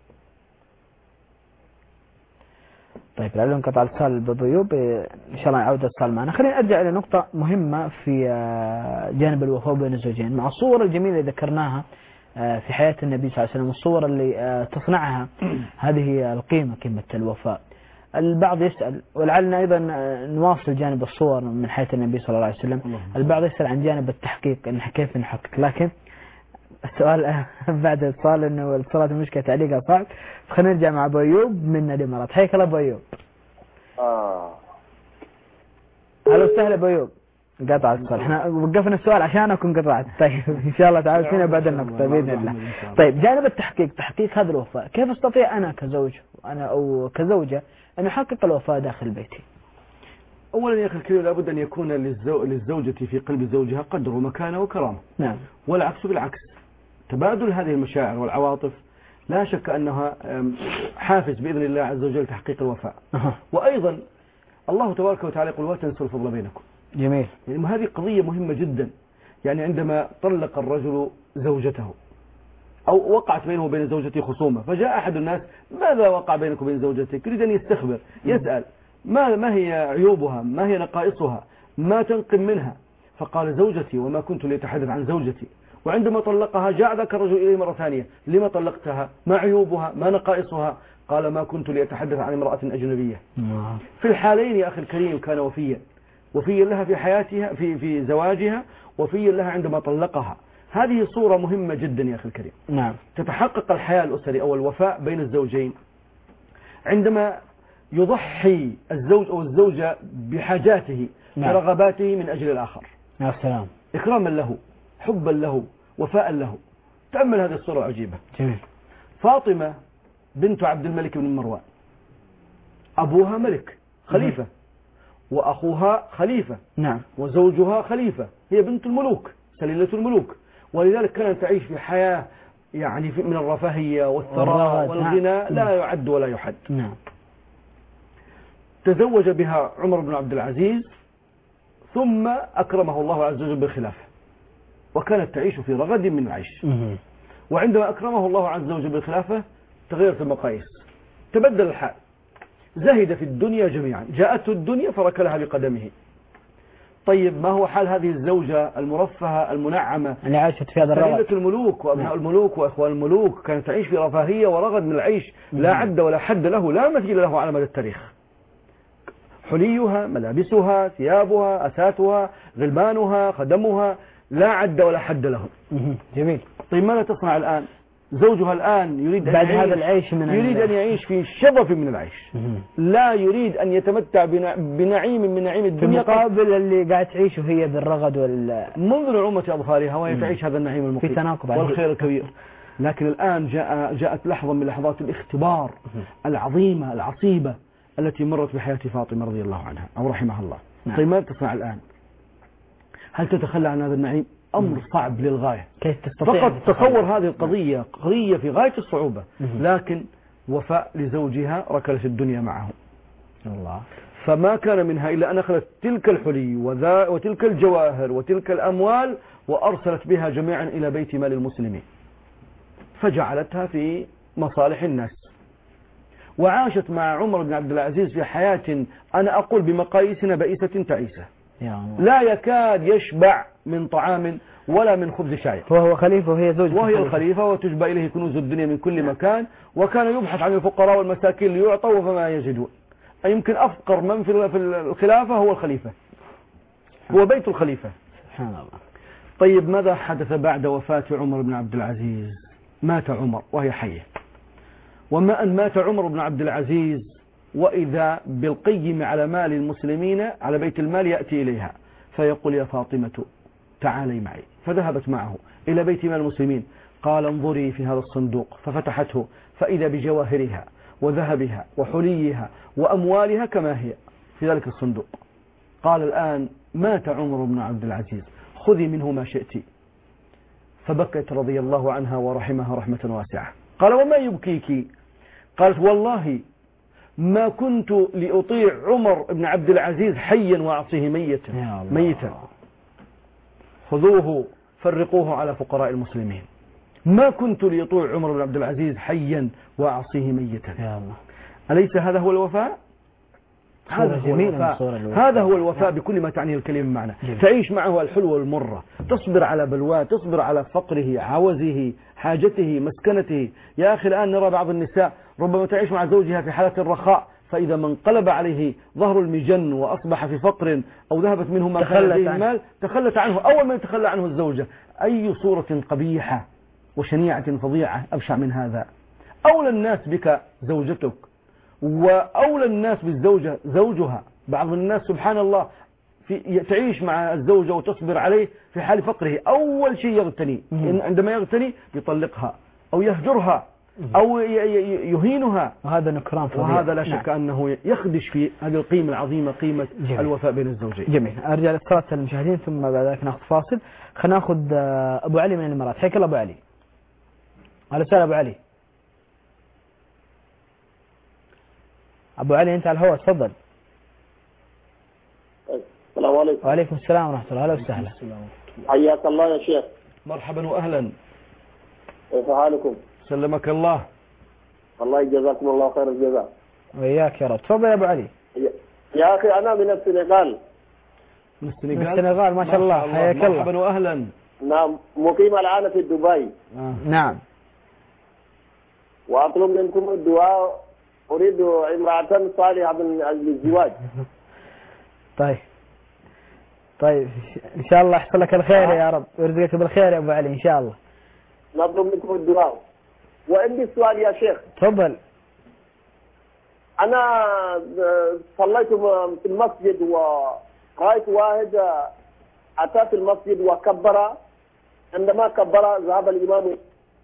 طيب لعله انقطع الاتصال بأبو أيوب، إن شاء الله يعود الاتصال معنا. خلينا أرجع إلى نقطة مهمة في جانب الوفاء بين الزوجين مع الصور الجميلة اللي ذكرناها في حياة النبي صلى الله عليه وسلم، الصور اللي تصنعها هذه القيمة قيمة الوفاء. البعض يسأل، ولعلنا أيضا نواصل جانب الصور من حياة النبي صلى الله عليه وسلم، البعض يسأل عن جانب التحقيق إن كيف نحقق، لكن السؤال بعد الاتصال إنه الاتصالات المشكلة تعليقها صعب، خلينا نرجع مع أبو أيوب من الإمارات. حياك الله أبو أيوب. آه. أهلا وسهلا أبو أيوب. قطع السؤال، احنا وقفنا السؤال عشانك وانقطعت. طيب ان شاء الله تعالوا فينا بعد النقطة بإذن الله. طيب جانب التحقيق، تحقيق هذا الوفاء، كيف استطيع انا كزوج انا او كزوجة ان احقق الوفاء داخل بيتي؟ اولا يا اخي الكريم لابد ان يكون للزوجة في قلب زوجها قدر ومكانة وكرامة. نعم. والعكس بالعكس، تبادل هذه المشاعر والعواطف لا شك انها حافز باذن الله عز وجل لتحقيق الوفاء. أه. وايضا الله تبارك وتعالى يقول لا تنسوا الفضل بينكم. جميل. يعني هذه قضية مهمة جدا. يعني عندما طلق الرجل زوجته أو وقعت بينه وبين زوجته خصومة، فجاء أحد الناس ماذا وقع بينك وبين زوجتك؟ يريد أن يستخبر، يسأل ما ما هي عيوبها، ما هي نقائصها، ما تنقم منها؟ فقال زوجتي وما كنت لأتحدث عن زوجتي. وعندما طلقها جاء ذاك الرجل إليه مرة ثانية، لما طلقتها؟ ما عيوبها؟ ما نقائصها؟ قال ما كنت لأتحدث عن امرأة أجنبية. في الحالين يا أخي الكريم كان وفيا، وفيا لها في حياتها في في زواجها، وفيا لها عندما طلقها. هذه صورة مهمة جدا يا أخي الكريم. نعم. تتحقق الحياة الأسري أو الوفاء بين الزوجين عندما يضحي الزوج أو الزوجة بحاجاته نعم. ورغباته من أجل الآخر. يا سلام. إكراما له، حبا له، وفاء له. تأمل هذه الصورة العجيبة. جميل. فاطمة بنت عبد الملك بن مروان، أبوها ملك خليفة، وأخوها خليفة. نعم. وزوجها خليفة، هي بنت الملوك سليلة الملوك، ولذلك كانت تعيش في حياة يعني من الرفاهية والثراء والغنى. نعم. لا يعد ولا يحد. نعم. تزوج بها عمر بن عبد العزيز ثم أكرمه الله عز وجل بالخلافة. وكانت تعيش في رغد من العيش. وعندما أكرمه الله عز وجل بالخلافة تغيرت المقاييس، تبدل الحال، زهد في الدنيا جميعا، جاءته الدنيا فركلها بقدمه. طيب ما هو حال هذه الزوجة المرفهة المنعمة اللي عاشت في هذا الرغد؟ الملوك وأبناء الملوك وإخوان الملوك كانت تعيش في رفاهية ورغد من العيش لا عد ولا حد له، لا مثيل له على مدى التاريخ. حليها، ملابسها، ثيابها، أساتها، غلمانها، خدمها، لا عد ولا حد له. جميل. طيب ماذا تصنع الآن؟ زوجها الآن يريد بعد أن هذا العيش من يريد أن يعيش في شظف من العيش، لا يريد أن يتمتع بنعيم من نعيم الدنيا في مقابل اللي قاعد تعيشه هي بالرغد وال منذ نعومة أظفارها وهي تعيش هذا النعيم المقيم في تناقض والخير الكبير. لكن الآن جاء جاءت لحظة من لحظات الاختبار العظيمة العصيبة التي مرت بحياة فاطمة رضي الله عنها أو رحمها الله. نعم. طيب ماذا تصنع الآن؟ هل تتخلى عن هذا النعيم؟ أمر صعب للغاية. كيف تستطيع؟ فقط تصور هذه القضية قضية في غاية الصعوبة، لكن وفاء لزوجها ركلت الدنيا معه. الله. فما كان منها إلا أن أخذت تلك الحلي وذا وتلك الجواهر وتلك الأموال وأرسلت بها جميعا إلى بيت مال المسلمين، فجعلتها في مصالح الناس، وعاشت مع عمر بن عبد العزيز في حياة أنا أقول بمقاييسنا بئيسة تعيسة، لا يكاد يشبع من طعام ولا من خبز شاي، وهو خليفة وهي زوجته وهي الخليفة وتجبى إليه كنوز الدنيا من كل مكان، وكان يبحث عن الفقراء والمساكين ليعطوا فما يجدون. يمكن أفقر من في الخلافة هو الخليفة، هو بيت الخليفة. سبحان الله. طيب ماذا حدث بعد وفاة عمر بن عبد العزيز؟ مات عمر وهي حية، وما أن مات عمر بن عبد العزيز وإذا بالقيم على مال المسلمين على بيت المال يأتي إليها فيقول يا فاطمة تعالي معي، فذهبت معه إلى بيت مال المسلمين، قال انظري في هذا الصندوق، ففتحته فإذا بجواهرها وذهبها وحليها وأموالها كما هي في ذلك الصندوق. قال الآن مات عمر بن عبد العزيز، خذي منه ما شئت. فبكت رضي الله عنها ورحمها رحمة واسعة. قال وما يبكيك؟ قالت والله ما كنت لأطيع عمر بن عبد العزيز حيا وأعصيه ميتا ميتا، خذوه فرقوه على فقراء المسلمين. ما كنت لأطيع عمر بن عبد العزيز حيا وأعصيه ميتا. يا الله. أليس هذا هو الوفاء؟ هذا هو الوفاء. هذا هو الوفاء بكل ما تعنيه الكلمة معنا. تعيش معه الحلوة والمرة، تصبر على بلواه، تصبر على فقره، عوزه، حاجته، مسكنته. يا أخي الآن نرى بعض النساء ربما تعيش مع زوجها في حالة الرخاء، فإذا من انقلب عليه ظهر المجن وأصبح في فقر أو ذهبت منه ما كان لديه المال تخلت عنه. أول ما يتخلى عنه الزوجة. أي صورة قبيحة وشنيعة فظيعة أبشع من هذا؟ أولى الناس بك زوجتك، وأولى الناس بالزوجة زوجها. بعض الناس سبحان الله في تعيش مع الزوجة وتصبر عليه في حال فقره، أول شيء يغتني عندما يغتني يطلقها أو يهجرها أو يهينها، وهذا نكران فظيع، وهذا لا شك نعم. أنه يخدش في هذه القيمة العظيمة، قيمة جميل. الوفاء بين الزوجين. جميل. أرجع للصلاة المشاهدين ثم بعد ذلك نأخذ فاصل. خلينا نأخذ أبو علي من الإمارات. حياك الله أبو علي. أهلا وسهلا أبو علي. أبو علي أنت على الهواء، تفضل. السلام عليكم. وعليكم السلام ورحمة الله. أهلا وسهلا. حياك الله يا شيخ. مرحبا وأهلا. كيف حالكم؟ سلمك الله. الله يجزاكم الله خير الجزاء. وإياك يا رب. تفضل يا أبو علي. يا أخي أنا من السنغال. من السنغال؟ من السنغال ما شاء الله. حياك الله. مرحبا وأهلا. نعم، مقيم الآن في دبي. آه. نعم. وأطلب منكم الدعاء، أريد امرأة صالحة من أجل الزواج. طيب طيب إن شاء الله يحصل لك الخير يا رب، ويرزقك بالخير يا أبو علي إن شاء الله. نطلب منكم الدعاء. وعندي سؤال يا شيخ. تفضل. أنا صليت في المسجد ورأيت واحد أتى في المسجد وكبر، عندما كبر ذهب الإمام.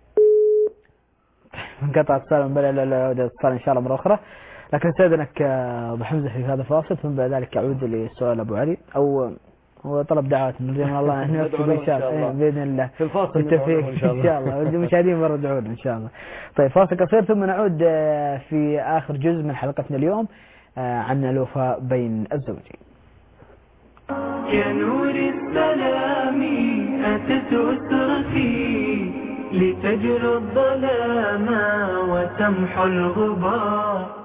انقطع اتصال من بلا لا اتصال ان شاء الله مره اخرى، لكن استاذنك ابو حمزه في هذا الفاصل ثم بعد ذلك اعود لسؤال ابو علي او هو طلب دعوات من الله ان نكتب ان شاء الله باذن الله في الفاصل بالتوفيق ان شاء الله المشاهدين برضه يدعون ان شاء الله. طيب فاصل قصير ثم نعود في اخر جزء من حلقتنا اليوم عن الوفاء بين الزوجين. يا نور السلام أتت أسرتي لتجلو الظلام وتمحو الغبار.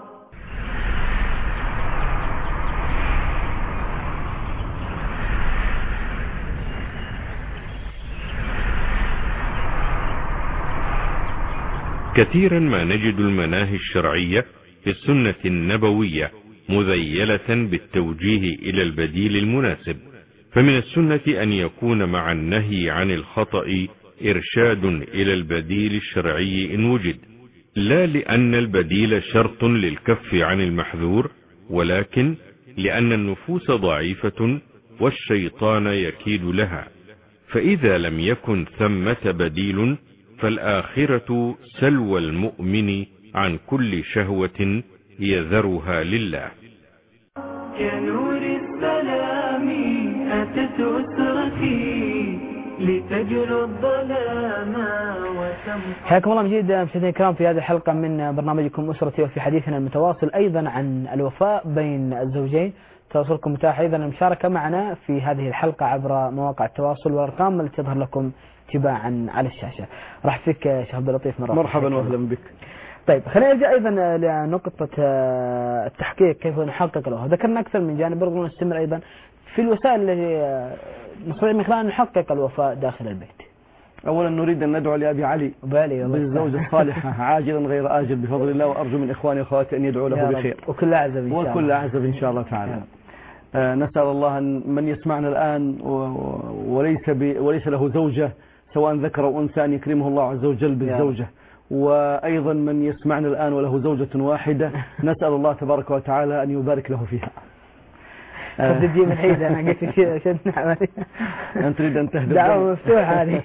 كثيرا ما نجد المناهي الشرعية في السنة النبوية مذيلة بالتوجيه إلى البديل المناسب، فمن السنة أن يكون مع النهي عن الخطأ إرشاد إلى البديل الشرعي إن وجد، لا لأن البديل شرط للكف عن المحذور، ولكن لأن النفوس ضعيفة والشيطان يكيد لها، فإذا لم يكن ثمة بديل فالآخرة سلوى المؤمن عن كل شهوة يذرها لله. كنور السلام أتت أسرتي لتجلو الظلام وتمحو. حياكم الله من جديد مشاهدينا الكرام في هذه الحلقة من برنامجكم أسرتي، وفي حديثنا المتواصل أيضا عن الوفاء بين الزوجين. تواصلكم متاح أيضا المشاركة معنا في هذه الحلقة عبر مواقع التواصل والأرقام التي تظهر لكم تباعا على الشاشة. راح فيك شيخ عبد اللطيف مرة. مرحبا واهلا بك. طيب خلينا نرجع ايضا لنقطة التحقيق، كيف نحقق له. ذكرنا اكثر من جانب، برضو نستمر ايضا في الوسائل التي نستطيع من خلالها نحقق الوفاء داخل البيت. اولا نريد ان ندعو لابي علي بالزوجة الصالحة عاجلا غير آجل بفضل الله، وارجو من اخواني واخواتي ان يدعوا له بخير وكل اعزب ان شاء الله وكل اعزب ان شاء الله تعالى. آه نسأل الله أن من يسمعنا الآن وليس وليس له زوجة سواء ذكر أو أنثى أن يكرمه الله عز وجل بالزوجة، وأيضا من يسمعنا الآن وله زوجة واحدة نسأل الله تبارك وتعالى أن يبارك له فيها. خذ من حيث أنا قلت كذا شد نعم. أنت تريد أن تهدف دعوة مفتوحة هذه.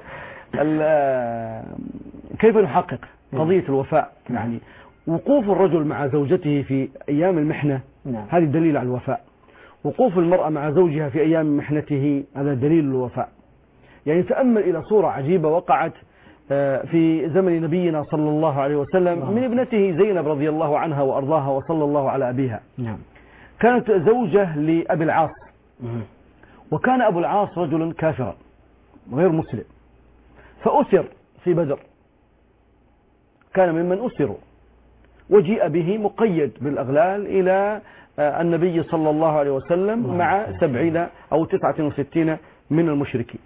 كيف نحقق قضية الوفاء؟ يعني وقوف الرجل مع زوجته في أيام المحنة هذه دليل على الوفاء. وقوف المرأة مع زوجها في أيام محنته هذا دليل الوفاء. يعني تأمل إلى صورة عجيبة وقعت في زمن نبينا صلى الله عليه وسلم من ابنته زينب رضي الله عنها وأرضاها وصلى الله على أبيها. كانت زوجة لأبي العاص، وكان أبو العاص رجلا كافرا غير مسلم، فأسر في بدر، كان ممن أسروا، وجيء به مقيد بالأغلال إلى النبي صلى الله عليه وسلم مع سبعين أو تسعة وستين من المشركين.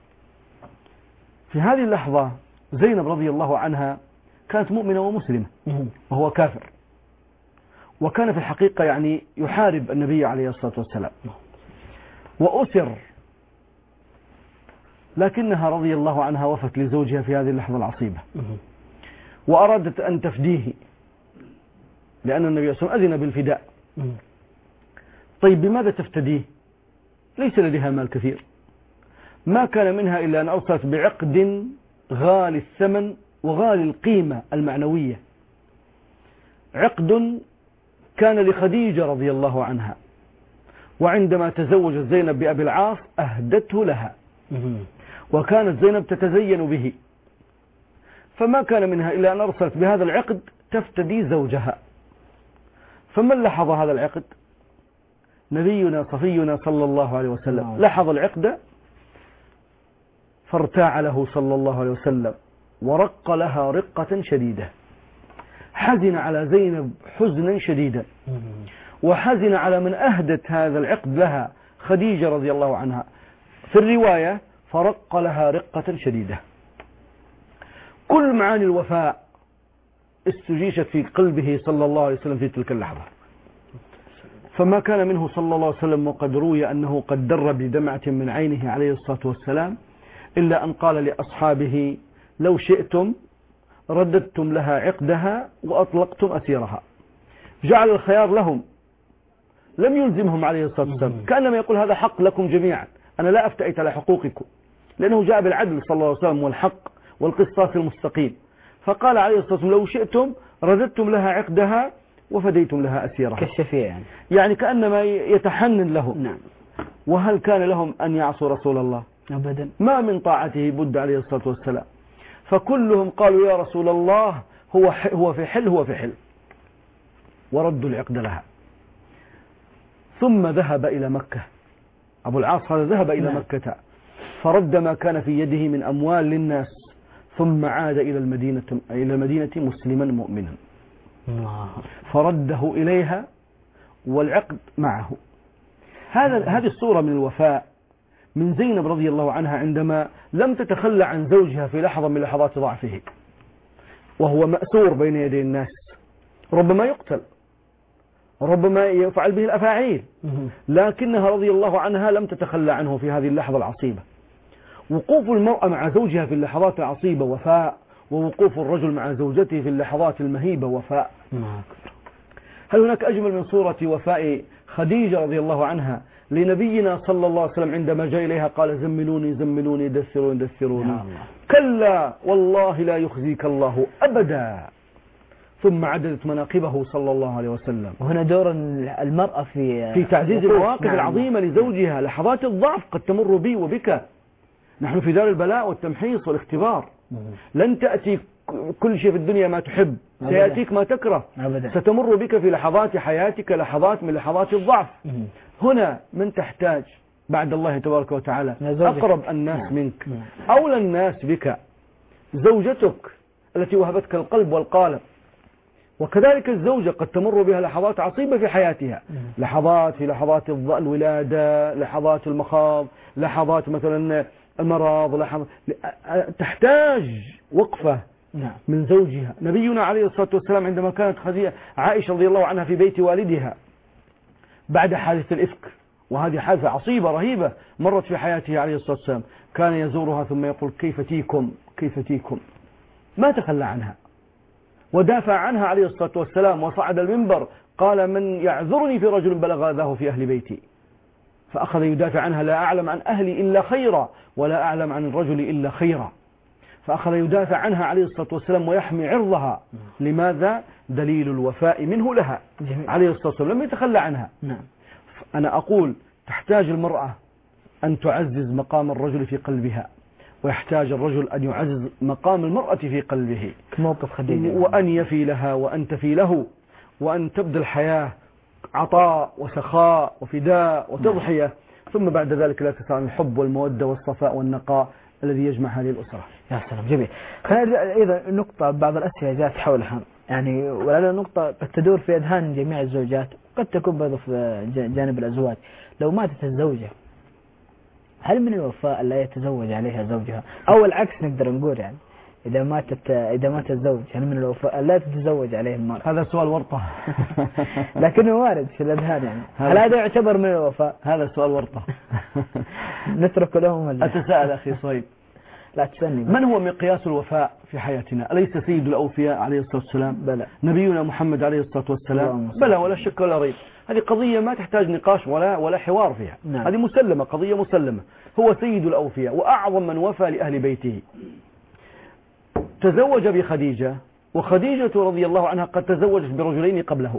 في هذه اللحظة زينب رضي الله عنها كانت مؤمنة ومسلمة وهو كافر، وكان في الحقيقة يعني يحارب النبي عليه الصلاة والسلام، وأسر، لكنها رضي الله عنها وفت لزوجها في هذه اللحظة العصيبة وأرادت أن تفديه، لأن النبي صلى الله عليه وسلم أذن بالفداء. طيب بماذا تفتديه؟ ليس لديها مال كثير، ما كان منها إلا أن أرسلت بعقد غالي الثمن وغالي القيمة المعنوية، عقد كان لخديجة رضي الله عنها، وعندما تزوجت زينب بأبي العاص أهدته لها، وكانت زينب تتزين به، فما كان منها إلا أن أرسلت بهذا العقد تفتدي زوجها. فمن لحظ هذا العقد؟ نبينا صفينا صلى الله عليه وسلم لحظ العقد فارتاع له صلى الله عليه وسلم ورق لها رقة شديدة، حزن على زينب حزنا شديدا، وحزن على من أهدت هذا العقد لها خديجة رضي الله عنها. في الرواية فرق لها رقة شديدة. كل معاني الوفاء استجيشت في قلبه صلى الله عليه وسلم في تلك اللحظة، فما كان منه صلى الله عليه وسلم، وقد روي أنه قد در بدمعة من عينه عليه الصلاة والسلام، إلا أن قال لأصحابه: لو شئتم رددتم لها عقدها وأطلقتم أسيرها. جعل الخيار لهم، لم يلزمهم عليه الصلاة والسلام، كأنما يقول هذا حق لكم جميعا، أنا لا أفتئت على حقوقكم، لأنه جاء بالعدل صلى الله عليه وسلم والحق والقصاص المستقيم. فقال عليه الصلاة والسلام: لو شئتم رددتم لها عقدها وفديتم لها أسيرها. كالشفيع يعني. يعني كأنما يتحنن لهم. نعم. وهل كان لهم أن يعصوا رسول الله؟ أبدا. ما من طاعته بد عليه الصلاة والسلام. فكلهم قالوا: يا رسول الله، هو هو في حل هو في حل، وردوا العقد لها. ثم ذهب إلى مكة، أبو العاص هذا ذهب إلى نعم. مكة، فرد ما كان في يده من أموال للناس ثم عاد إلى المدينة إلى المدينة مسلما مؤمنا فرده إليها والعقد معه. هذا هذه الصورة من الوفاء من زينب رضي الله عنها عندما لم تتخلى عن زوجها في لحظة من لحظات ضعفه وهو مأسور بين يدي الناس، ربما يقتل، ربما يفعل به الأفاعيل، لكنها رضي الله عنها لم تتخلى عنه في هذه اللحظة العصيبة. وقوف المرأة مع زوجها في اللحظات العصيبة وفاء، ووقوف الرجل مع زوجته في اللحظات المهيبة وفاء. هل هناك أجمل من صورة وفاء خديجة رضي الله عنها لنبينا صلى الله عليه وسلم عندما جاء إليها قال زملوني زملوني دثروني دثروني كلا والله لا يخزيك الله أبدا، ثم عددت مناقبه صلى الله عليه وسلم. وهنا دور المرأة في في تعزيز المواقف نعم. العظيمة لزوجها. لحظات الضعف قد تمر بي وبك، نحن في دار البلاء والتمحيص والاختبار. لن تأتي كل شيء في الدنيا ما تحب، سيأتيك ما تكره. أبدا. ستمر بك في لحظات حياتك لحظات من لحظات الضعف. هنا من تحتاج بعد الله تبارك وتعالى أقرب الناس منك، أولى الناس بك زوجتك التي وهبتك القلب والقالب. وكذلك الزوجة قد تمر بها لحظات عصيبة في حياتها، لحظات في لحظات الولادة، لحظات المخاض، لحظات مثلا المرض، لحظات تحتاج وقفة من زوجها. نبينا عليه الصلاة والسلام عندما كانت خديجة عائشة رضي الله عنها في بيت والدها بعد حادثة الإفك، وهذه حادثة عصيبة رهيبة مرت في حياته عليه الصلاة والسلام، كان يزورها ثم يقول كيف تيكم كيف تيكم، ما تخلى عنها ودافع عنها عليه الصلاة والسلام، وصعد المنبر قال من يعذرني في رجل بلغ أذاه في أهل بيتي، فأخذ يدافع عنها لا أعلم عن أهلي إلا خيرا ولا أعلم عن الرجل إلا خيرا، فأخذ يدافع عنها عليه الصلاة والسلام ويحمي عرضها. لماذا؟ دليل الوفاء منه لها عليه الصلاة والسلام، لم يتخلى عنها. أنا أقول تحتاج المرأة أن تعزز مقام الرجل في قلبها، ويحتاج الرجل أن يعزز مقام المرأة في قلبه، موقف خديجة، وأن يفي لها وأن تفي له، وأن تبدأ الحياة عطاء وسخاء وفداء وتضحية، ثم بعد ذلك لا تنسى عن الحب والمودة والصفاء والنقاء الذي يجمع هذه الأسرة. يا سلام جميل. خلينا أيضا نقطة بعض الأسئلة جاءت حولها، يعني ولعل نقطة قد تدور في أذهان جميع الزوجات، قد تكون برضه في جانب الأزواج. لو ماتت الزوجة هل من الوفاء لا يتزوج عليها زوجها؟ أو العكس نقدر نقول، يعني إذا ماتت إذا مات الزوج هل من الوفاء لا تتزوج عليه المرأة؟ هذا سؤال ورطة لكنه وارد في الأذهان، يعني هل هذا يعتبر من الوفاء؟ هذا سؤال ورطة نترك لهم ولا؟ أتساءل أخي صهيب، لا تسألني. من هو مقياس الوفاء في حياتنا؟ أليس سيد الأوفياء عليه الصلاة والسلام؟ بلى. نبينا محمد عليه الصلاة والسلام؟ بلى، ولا شك ولا ريب. هذه قضية ما تحتاج نقاش ولا ولا حوار فيها. نعم. هذه مسلمة، قضية مسلمة. هو سيد الأوفياء وأعظم من وفى لأهل بيته. تزوج بخديجة، وخديجة رضي الله عنها قد تزوجت برجلين قبله،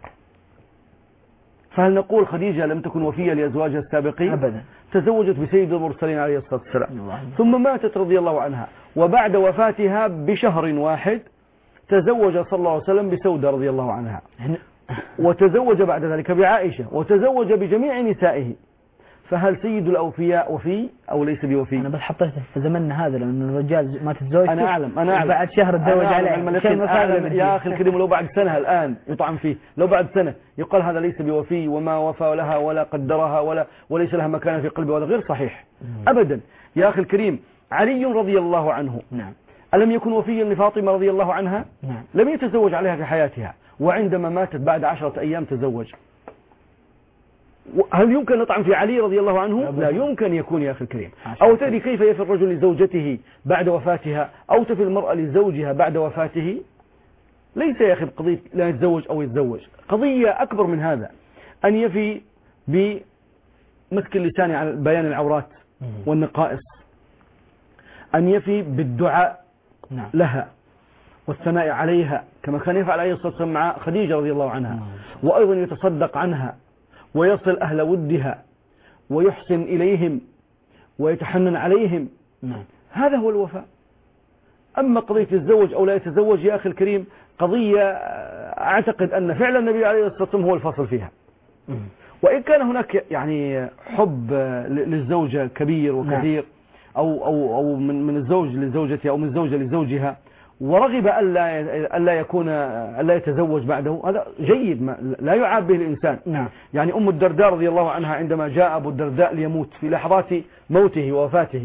فهل نقول خديجة لم تكن وفية لأزواجها السابقين؟ أبدا. تزوجت بسيد المرسلين عليه الصلاة والسلام، ثم ماتت رضي الله عنها، وبعد وفاتها بشهر واحد تزوج صلى الله عليه وسلم بسودة رضي الله عنها، وتزوج بعد ذلك بعائشة، وتزوج بجميع نسائه. فهل سيد الأوفياء وفي أو ليس بوفي؟ أنا بس حطيت في زمننا هذا، لأن الرجال ما تتزوج، أنا أعلم أنا أعلم بعد شهر تزوج عليه. أعلم يا أخي الكريم، لو بعد سنة الآن يطعن فيه، لو بعد سنة يقال هذا ليس بوفي وما وفى لها ولا قدرها ولا وليس لها مكان في قلبه، وهذا غير صحيح أبدا يا أخي الكريم. علي رضي الله عنه نعم ألم يكن وفيا لفاطمة رضي الله عنها؟ نعم. لم يتزوج عليها في حياتها، وعندما ماتت بعد عشرة أيام تزوج. هل يمكن نطعن في علي رضي الله عنه؟ لا يمكن يكون يا أخي الكريم. أو تدري كيف يفي الرجل لزوجته بعد وفاتها، أو تفي المرأة لزوجها بعد وفاته؟ ليس يا أخي بقضية لا يتزوج أو يتزوج، قضية أكبر من هذا، أن يفي بمسك اللسان على بيان العورات والنقائص، أن يفي بالدعاء لها والثناء عليها كما كان يفعل عليه الصلاة والسلام مع خديجة رضي الله عنها، وأيضا يتصدق عنها ويصل أهل ودها ويحسن إليهم ويتحنن عليهم. نعم. هذا هو الوفاء. أما قضية الزوج أو لا يتزوج يا أخي الكريم قضية أعتقد أن فعل النبي عليه الصلاة والسلام هو الفصل فيها. م. وإن كان هناك يعني حب للزوجة كبير وكثير، أو, أو, أو من, من الزوج لزوجته أو من الزوجة لزوجها ورغب ألا ألا يكون ألا يتزوج بعده، هذا جيد، ما لا يعاب به الإنسان. نعم. يعني أم الدرداء رضي الله عنها عندما جاء أبو الدرداء ليموت في لحظات موته ووفاته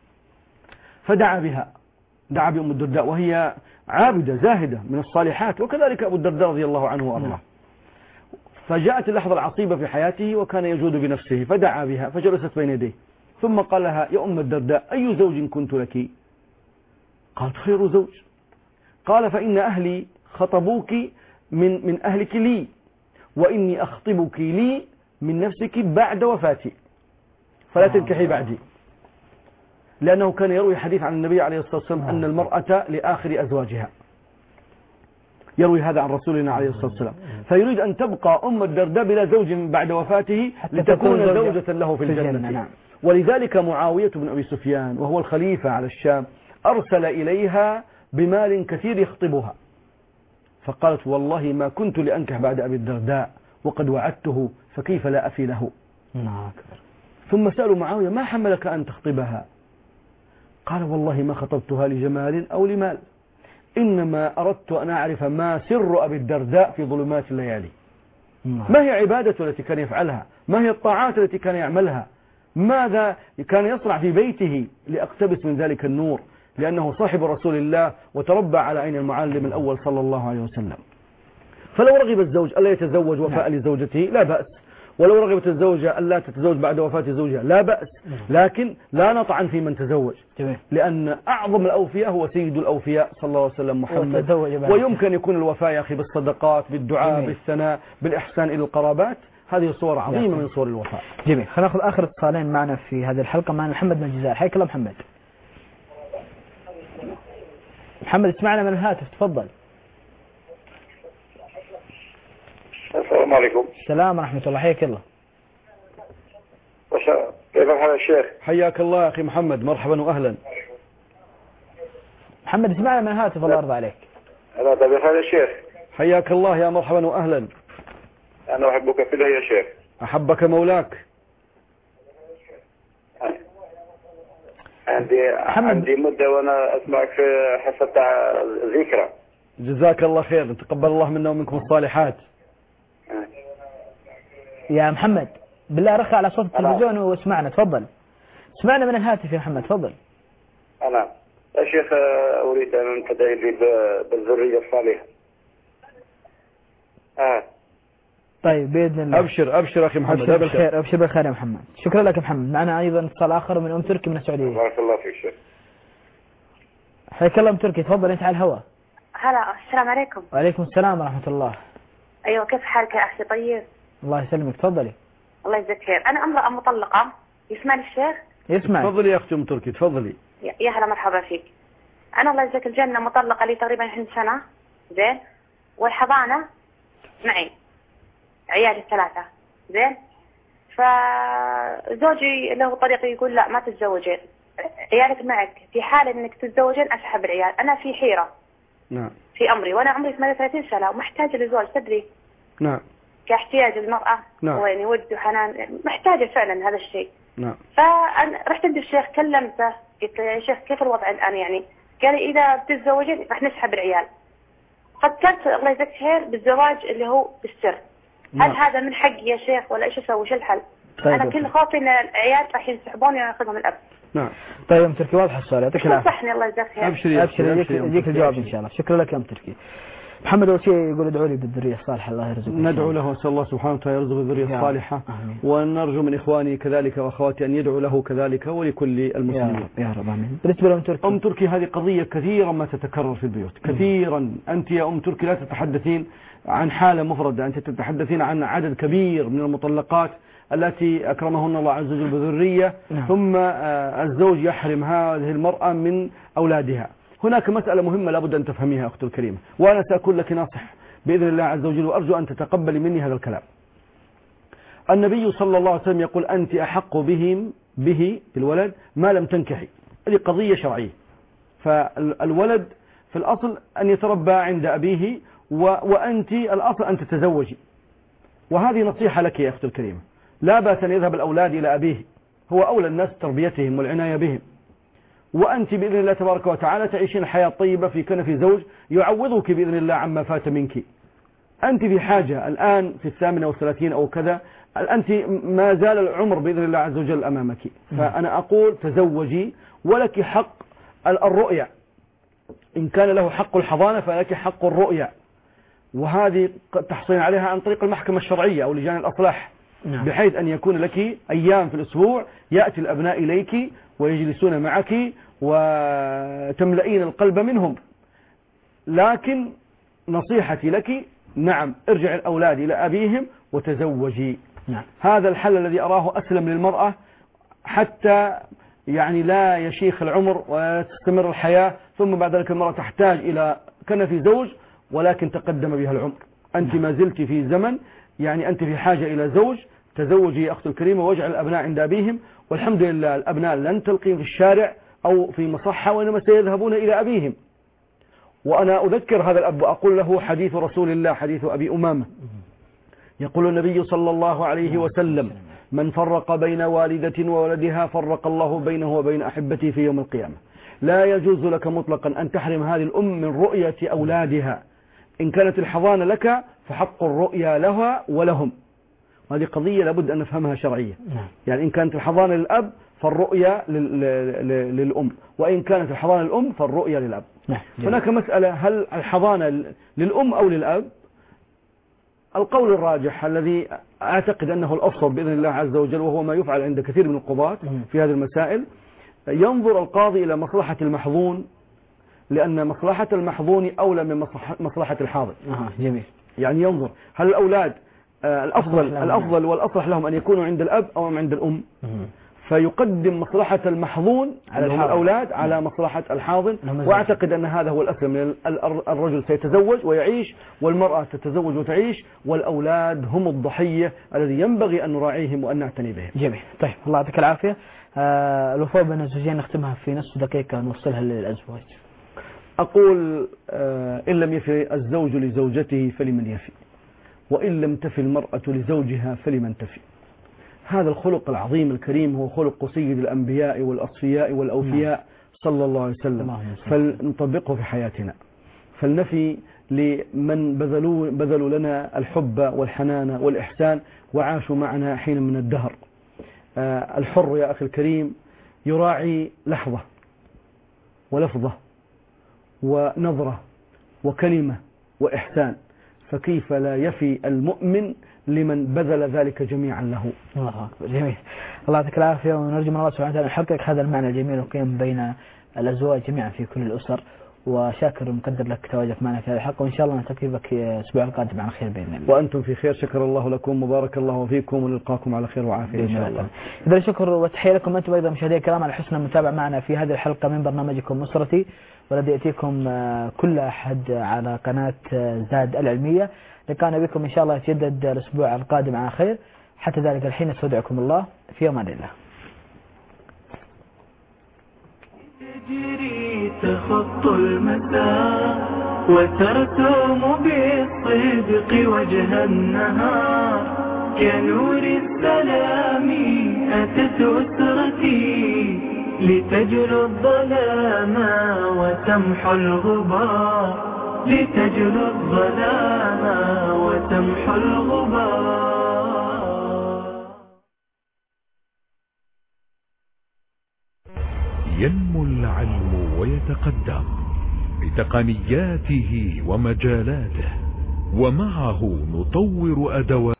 فدعا بها، دعا بأم الدرداء وهي عابدة زاهدة من الصالحات، وكذلك أبو الدرداء رضي الله عنه وأرضاه. فجاءت اللحظة العصيبة في حياته وكان يجود بنفسه فدعا بها فجلست بين يديه ثم قال لها: يا أم الدرداء أي زوج كنت لك؟ قالت: خير زوج. قال: فإن أهلي خطبوك من من أهلك لي، وإني أخطبك لي من نفسك بعد وفاتي، فلا تنكحي بعدي. لأنه كان يروي حديث عن النبي عليه الصلاة والسلام أن المرأة لآخر أزواجها، يروي هذا عن رسولنا عليه الصلاة والسلام، فيريد أن تبقى أم الدرداء بلا زوج بعد وفاته لتكون زوجة له في الجنة. نعم. ولذلك معاوية بن أبي سفيان وهو الخليفة على الشام أرسل إليها بمال كثير يخطبها، فقالت: والله ما كنت لأنكح بعد أبي الدرداء وقد وعدته، فكيف لا أفي له؟ ثم سألوا معاوية: ما حملك أن تخطبها؟ قال: والله ما خطبتها لجمال أو لمال، إنما أردت أن أعرف ما سر أبي الدرداء في ظلمات الليالي، ما هي عبادة التي كان يفعلها، ما هي الطاعات التي كان يعملها، ماذا كان يصنع في بيته لأقتبس من ذلك النور، لأنه صاحب رسول الله وتربى على عين المعلم الأول صلى الله عليه وسلم. فلو رغب الزوج ألا يتزوج وفاء لزوجته لا بأس، ولو رغبت الزوجة ألا تتزوج بعد وفاة زوجها لا بأس، لكن لا نطعن في من تزوج، لأن أعظم الأوفياء هو سيد الأوفياء صلى الله عليه وسلم محمد. ويمكن يكون الوفاء يا أخي بالصدقات، بالدعاء، بالثناء، بالإحسان إلى القرابات، هذه صور عظيمة من صور الوفاء. جميل. خلينا ناخذ آخر اتصالين معنا في هذه الحلقة. معنا محمد من الجزائر. حياك الله محمد. محمد اسمعنا من الهاتف، تفضل. السلام عليكم. السلام ورحمة الله. حياك الله. كيف الحال يا شيخ؟ حياك الله يا أخي محمد، مرحبا وأهلا. محمد اسمعنا من الهاتف، الله يرضى عليك. أنا بخير يا شيخ. حياك الله يا مرحبا وأهلا. أنا أحبك في الله يا شيخ. أحبك مولاك. عندي عندي مدة وأنا أسمعك في حصة تاع ذكرى. جزاك الله خير، تقبل الله منا ومنكم الصالحات. يا محمد بالله رخى على صوت التلفزيون واسمعنا، تفضل. اسمعنا من الهاتف يا محمد، تفضل. أنا يا شيخ أريد أن تدعي لي بالذرية الصالحة. آه. طيب بإذن الله. أبشر أبشر أخي محمد. أبشر بالخير، أبشر بالخير يا محمد. شكرا لك يا محمد. معنا أيضا اتصال آخر من أم تركي من السعودية. بارك الله فيك شيخ. حياك الله أم تركي، تفضل أنت على الهواء. هلا، السلام عليكم. وعليكم السلام ورحمة الله. أيوة، كيف حالك يا أخي؟ طيب. الله يسلمك، تفضلي. الله يجزاك خير. أنا امرأة مطلقة. يسمعني الشيخ؟ يسمع. تفضلي يا أختي أم تركي، تفضلي. يا هلا، مرحبا فيك. أنا الله يجزاك الجنة مطلقة لي تقريبا الحين سنة، زين، والحضانة معي عيالي الثلاثة، زين. فزوجي له طريقة يقول لا ما تتزوجين، عيالك معك، في حال انك تتزوجين اسحب العيال. انا في حيرة. نعم. في امري، وانا عمري ثمانية وثلاثين سنة ومحتاجة لزوج، تدري. نعم. كاحتياج المرأة. نعم. ويعني ود وحنان، محتاجة فعلا هذا الشيء. نعم. فأنا رحت عند الشيخ كلمته، قلت له يا شيخ كيف الوضع الآن يعني؟ قال لي إذا بتتزوجين راح نسحب العيال. فكرت الله يجزاك خير بالزواج اللي هو بالسر. نعم. هل هذا من حقي يا شيخ ولا إيش أسوي؟ شو الحل؟ طيب أنا كل خوفي إن العيال راح ينسحبوني ويأخذهم الأب. نعم. طيب أم تركي واضح السؤال، يعطيك العافية. صحني الله يجزاك خير. أبشري أبشري، يجيك الجواب إن شاء الله. شكرا لك يا أم تركي. محمد أول شيء يقول ادعوا لي بالذرية الصالحة، الله يرزقك. ندعو له وأسأل الله سبحانه وتعالى يرزق الذرية الصالحة، ونرجو من إخواني كذلك وأخواتي أن يدعوا له كذلك ولكل المسلمين. يا رب آمين. بالنسبة لأم تركي، أم تركي هذه قضية كثيرا ما تتكرر في البيوت، كثيرا. أنت يا أم تركي لا تتحدثين عن حالة مفردة، أنت تتحدثين عن عدد كبير من المطلقات التي أكرمهن الله عز وجل بذرية، ثم الزوج يحرم هذه المرأة من أولادها. هناك مسألة مهمة لابد أن تفهميها أختي الكريمة، وأنا سأكون لك ناصح بإذن الله عز وجل، وأرجو أن تتقبلي مني هذا الكلام. النبي صلى الله عليه وسلم يقول أنت أحق بهم به بالولد ما لم تنكحي. هذه قضية شرعية، فالولد في الأصل أن يتربى عند أبيه، وأنت الأصل أن تتزوجي. وهذه نصيحة لك يا أختي الكريمة، لا بأس أن يذهب الأولاد إلى أبيه، هو أولى الناس تربيتهم والعناية بهم، وأنت بإذن الله تبارك وتعالى تعيشين حياة طيبة في كنف زوج يعوضك بإذن الله عما فات منك. أنت في حاجة الآن في الثامنة والثلاثين أو كذا، أنت ما زال العمر بإذن الله عز وجل أمامك، فأنا أقول تزوجي ولك حق الرؤية، إن كان له حق الحضانة فلك حق الرؤية، وهذه تحصلين عليها عن طريق المحكمة الشرعية أو لجان الأصلاح، نعم. بحيث أن يكون لك أيام في الأسبوع يأتي الأبناء إليك ويجلسون معك وتملئين القلب منهم. لكن نصيحتي لك نعم ارجع الأولاد إلى أبيهم وتزوجي، نعم. هذا الحل الذي أراه أسلم للمرأة، حتى يعني لا يشيخ العمر وتستمر الحياة، ثم بعد ذلك المرأة تحتاج إلى كنف زوج ولكن تقدم بها العمر. أنت ما زلت في زمن يعني أنت في حاجة إلى زوج، تزوجي يا أختي الكريمة واجعل الأبناء عند أبيهم، والحمد لله الأبناء لن تلقين في الشارع أو في مصحة وإنما سيذهبون إلى أبيهم. وأنا أذكر هذا الأب وأقول له حديث رسول الله، حديث أبي أمامة، يقول النبي صلى الله عليه وسلم: من فرق بين والدة وولدها فرق الله بينه وبين أحبته في يوم القيامة. لا يجوز لك مطلقا أن تحرم هذه الأم من رؤية أولادها، إن كانت الحضانة لك فحق الرؤيا لها ولهم. هذه قضية لابد أن نفهمها شرعية، يعني إن كانت الحضانة للأب فالرؤيا للأم، وإن كانت الحضانة للأم فالرؤيا للأب. هناك مسألة هل الحضانة للأم أو للأب؟ القول الراجح الذي أعتقد أنه الأفضل بإذن الله عز وجل، وهو ما يفعل عند كثير من القضاة في هذه المسائل، ينظر القاضي إلى مصلحة المحظون، لأن مصلحة المحظون أولى من مصلحة الحاضر. آه جميل. يعني ينظر هل الأولاد آه الأفضل الأفضل والأصلح لهم أن يكونوا عند الأب أو عند الأم، فيقدم مصلحة المحظون على الأولاد على مصلحة الحاضن. وأعتقد أن هذا هو الأسلم، من الرجل سيتزوج ويعيش والمرأة تتزوج وتعيش، والأولاد هم الضحية الذي ينبغي أن نراعيهم وأن نعتني بهم. جميل. طيب الله يعطيك العافية. آه الوفاء بين الزوجين نختمها في نصف دقيقة نوصلها للأزواج. أقول آه إن لم يفي الزوج لزوجته فلمن يفي، وإن لم تفي المرأة لزوجها فلمن تفي. هذا الخلق العظيم الكريم هو خلق سيد الأنبياء والأصفياء والأوفياء صلى الله عليه وسلم، فلنطبقه في حياتنا، فلنفي لمن بذلوا, بذلوا لنا الحب والحنان والإحسان وعاشوا معنا حين من الدهر. آه الحر يا أخي الكريم يراعي لحظة ولفظة ونظرة وكلمة وإحسان، فكيف لا يفي المؤمن لمن بذل ذلك جميعا له. الله أكبر. جميل. الله يعطيك العافية، ونرجو من الله سبحانه وتعالى يحقق هذا المعنى الجميل والقيم بين الأزواج جميعا في كل الأسر. وشاكر ومقدر لك تواجدك معنا في هذا الحلقة، وإن شاء الله نلتقي بك الأسبوع القادم على خير بإذن الله. وأنتم في خير، شكر الله لكم وبارك الله فيكم، ونلقاكم على خير وعافية إن شاء الله. إذا شكر وتحية لكم أنتم أيضا مشاهدي الكرام على حسن المتابعة معنا في هذه الحلقة من برنامجكم أسرتي، والذي يأتيكم كل أحد على قناة زاد العلمية. لقانا بكم إن شاء الله يتجدد الأسبوع القادم على خير. حتى ذلك الحين استودعكم الله في أمان الله. تجري تخط المساء وترسم بالصدق وجه النهار، كنور السلام أتت أسرتي لتجلو الظلام وتمحو الغبار، لتجلو الظلام وتمحو الغبار. ينمو العلم ويتقدم بتقنياته ومجالاته، ومعه نطور أدوات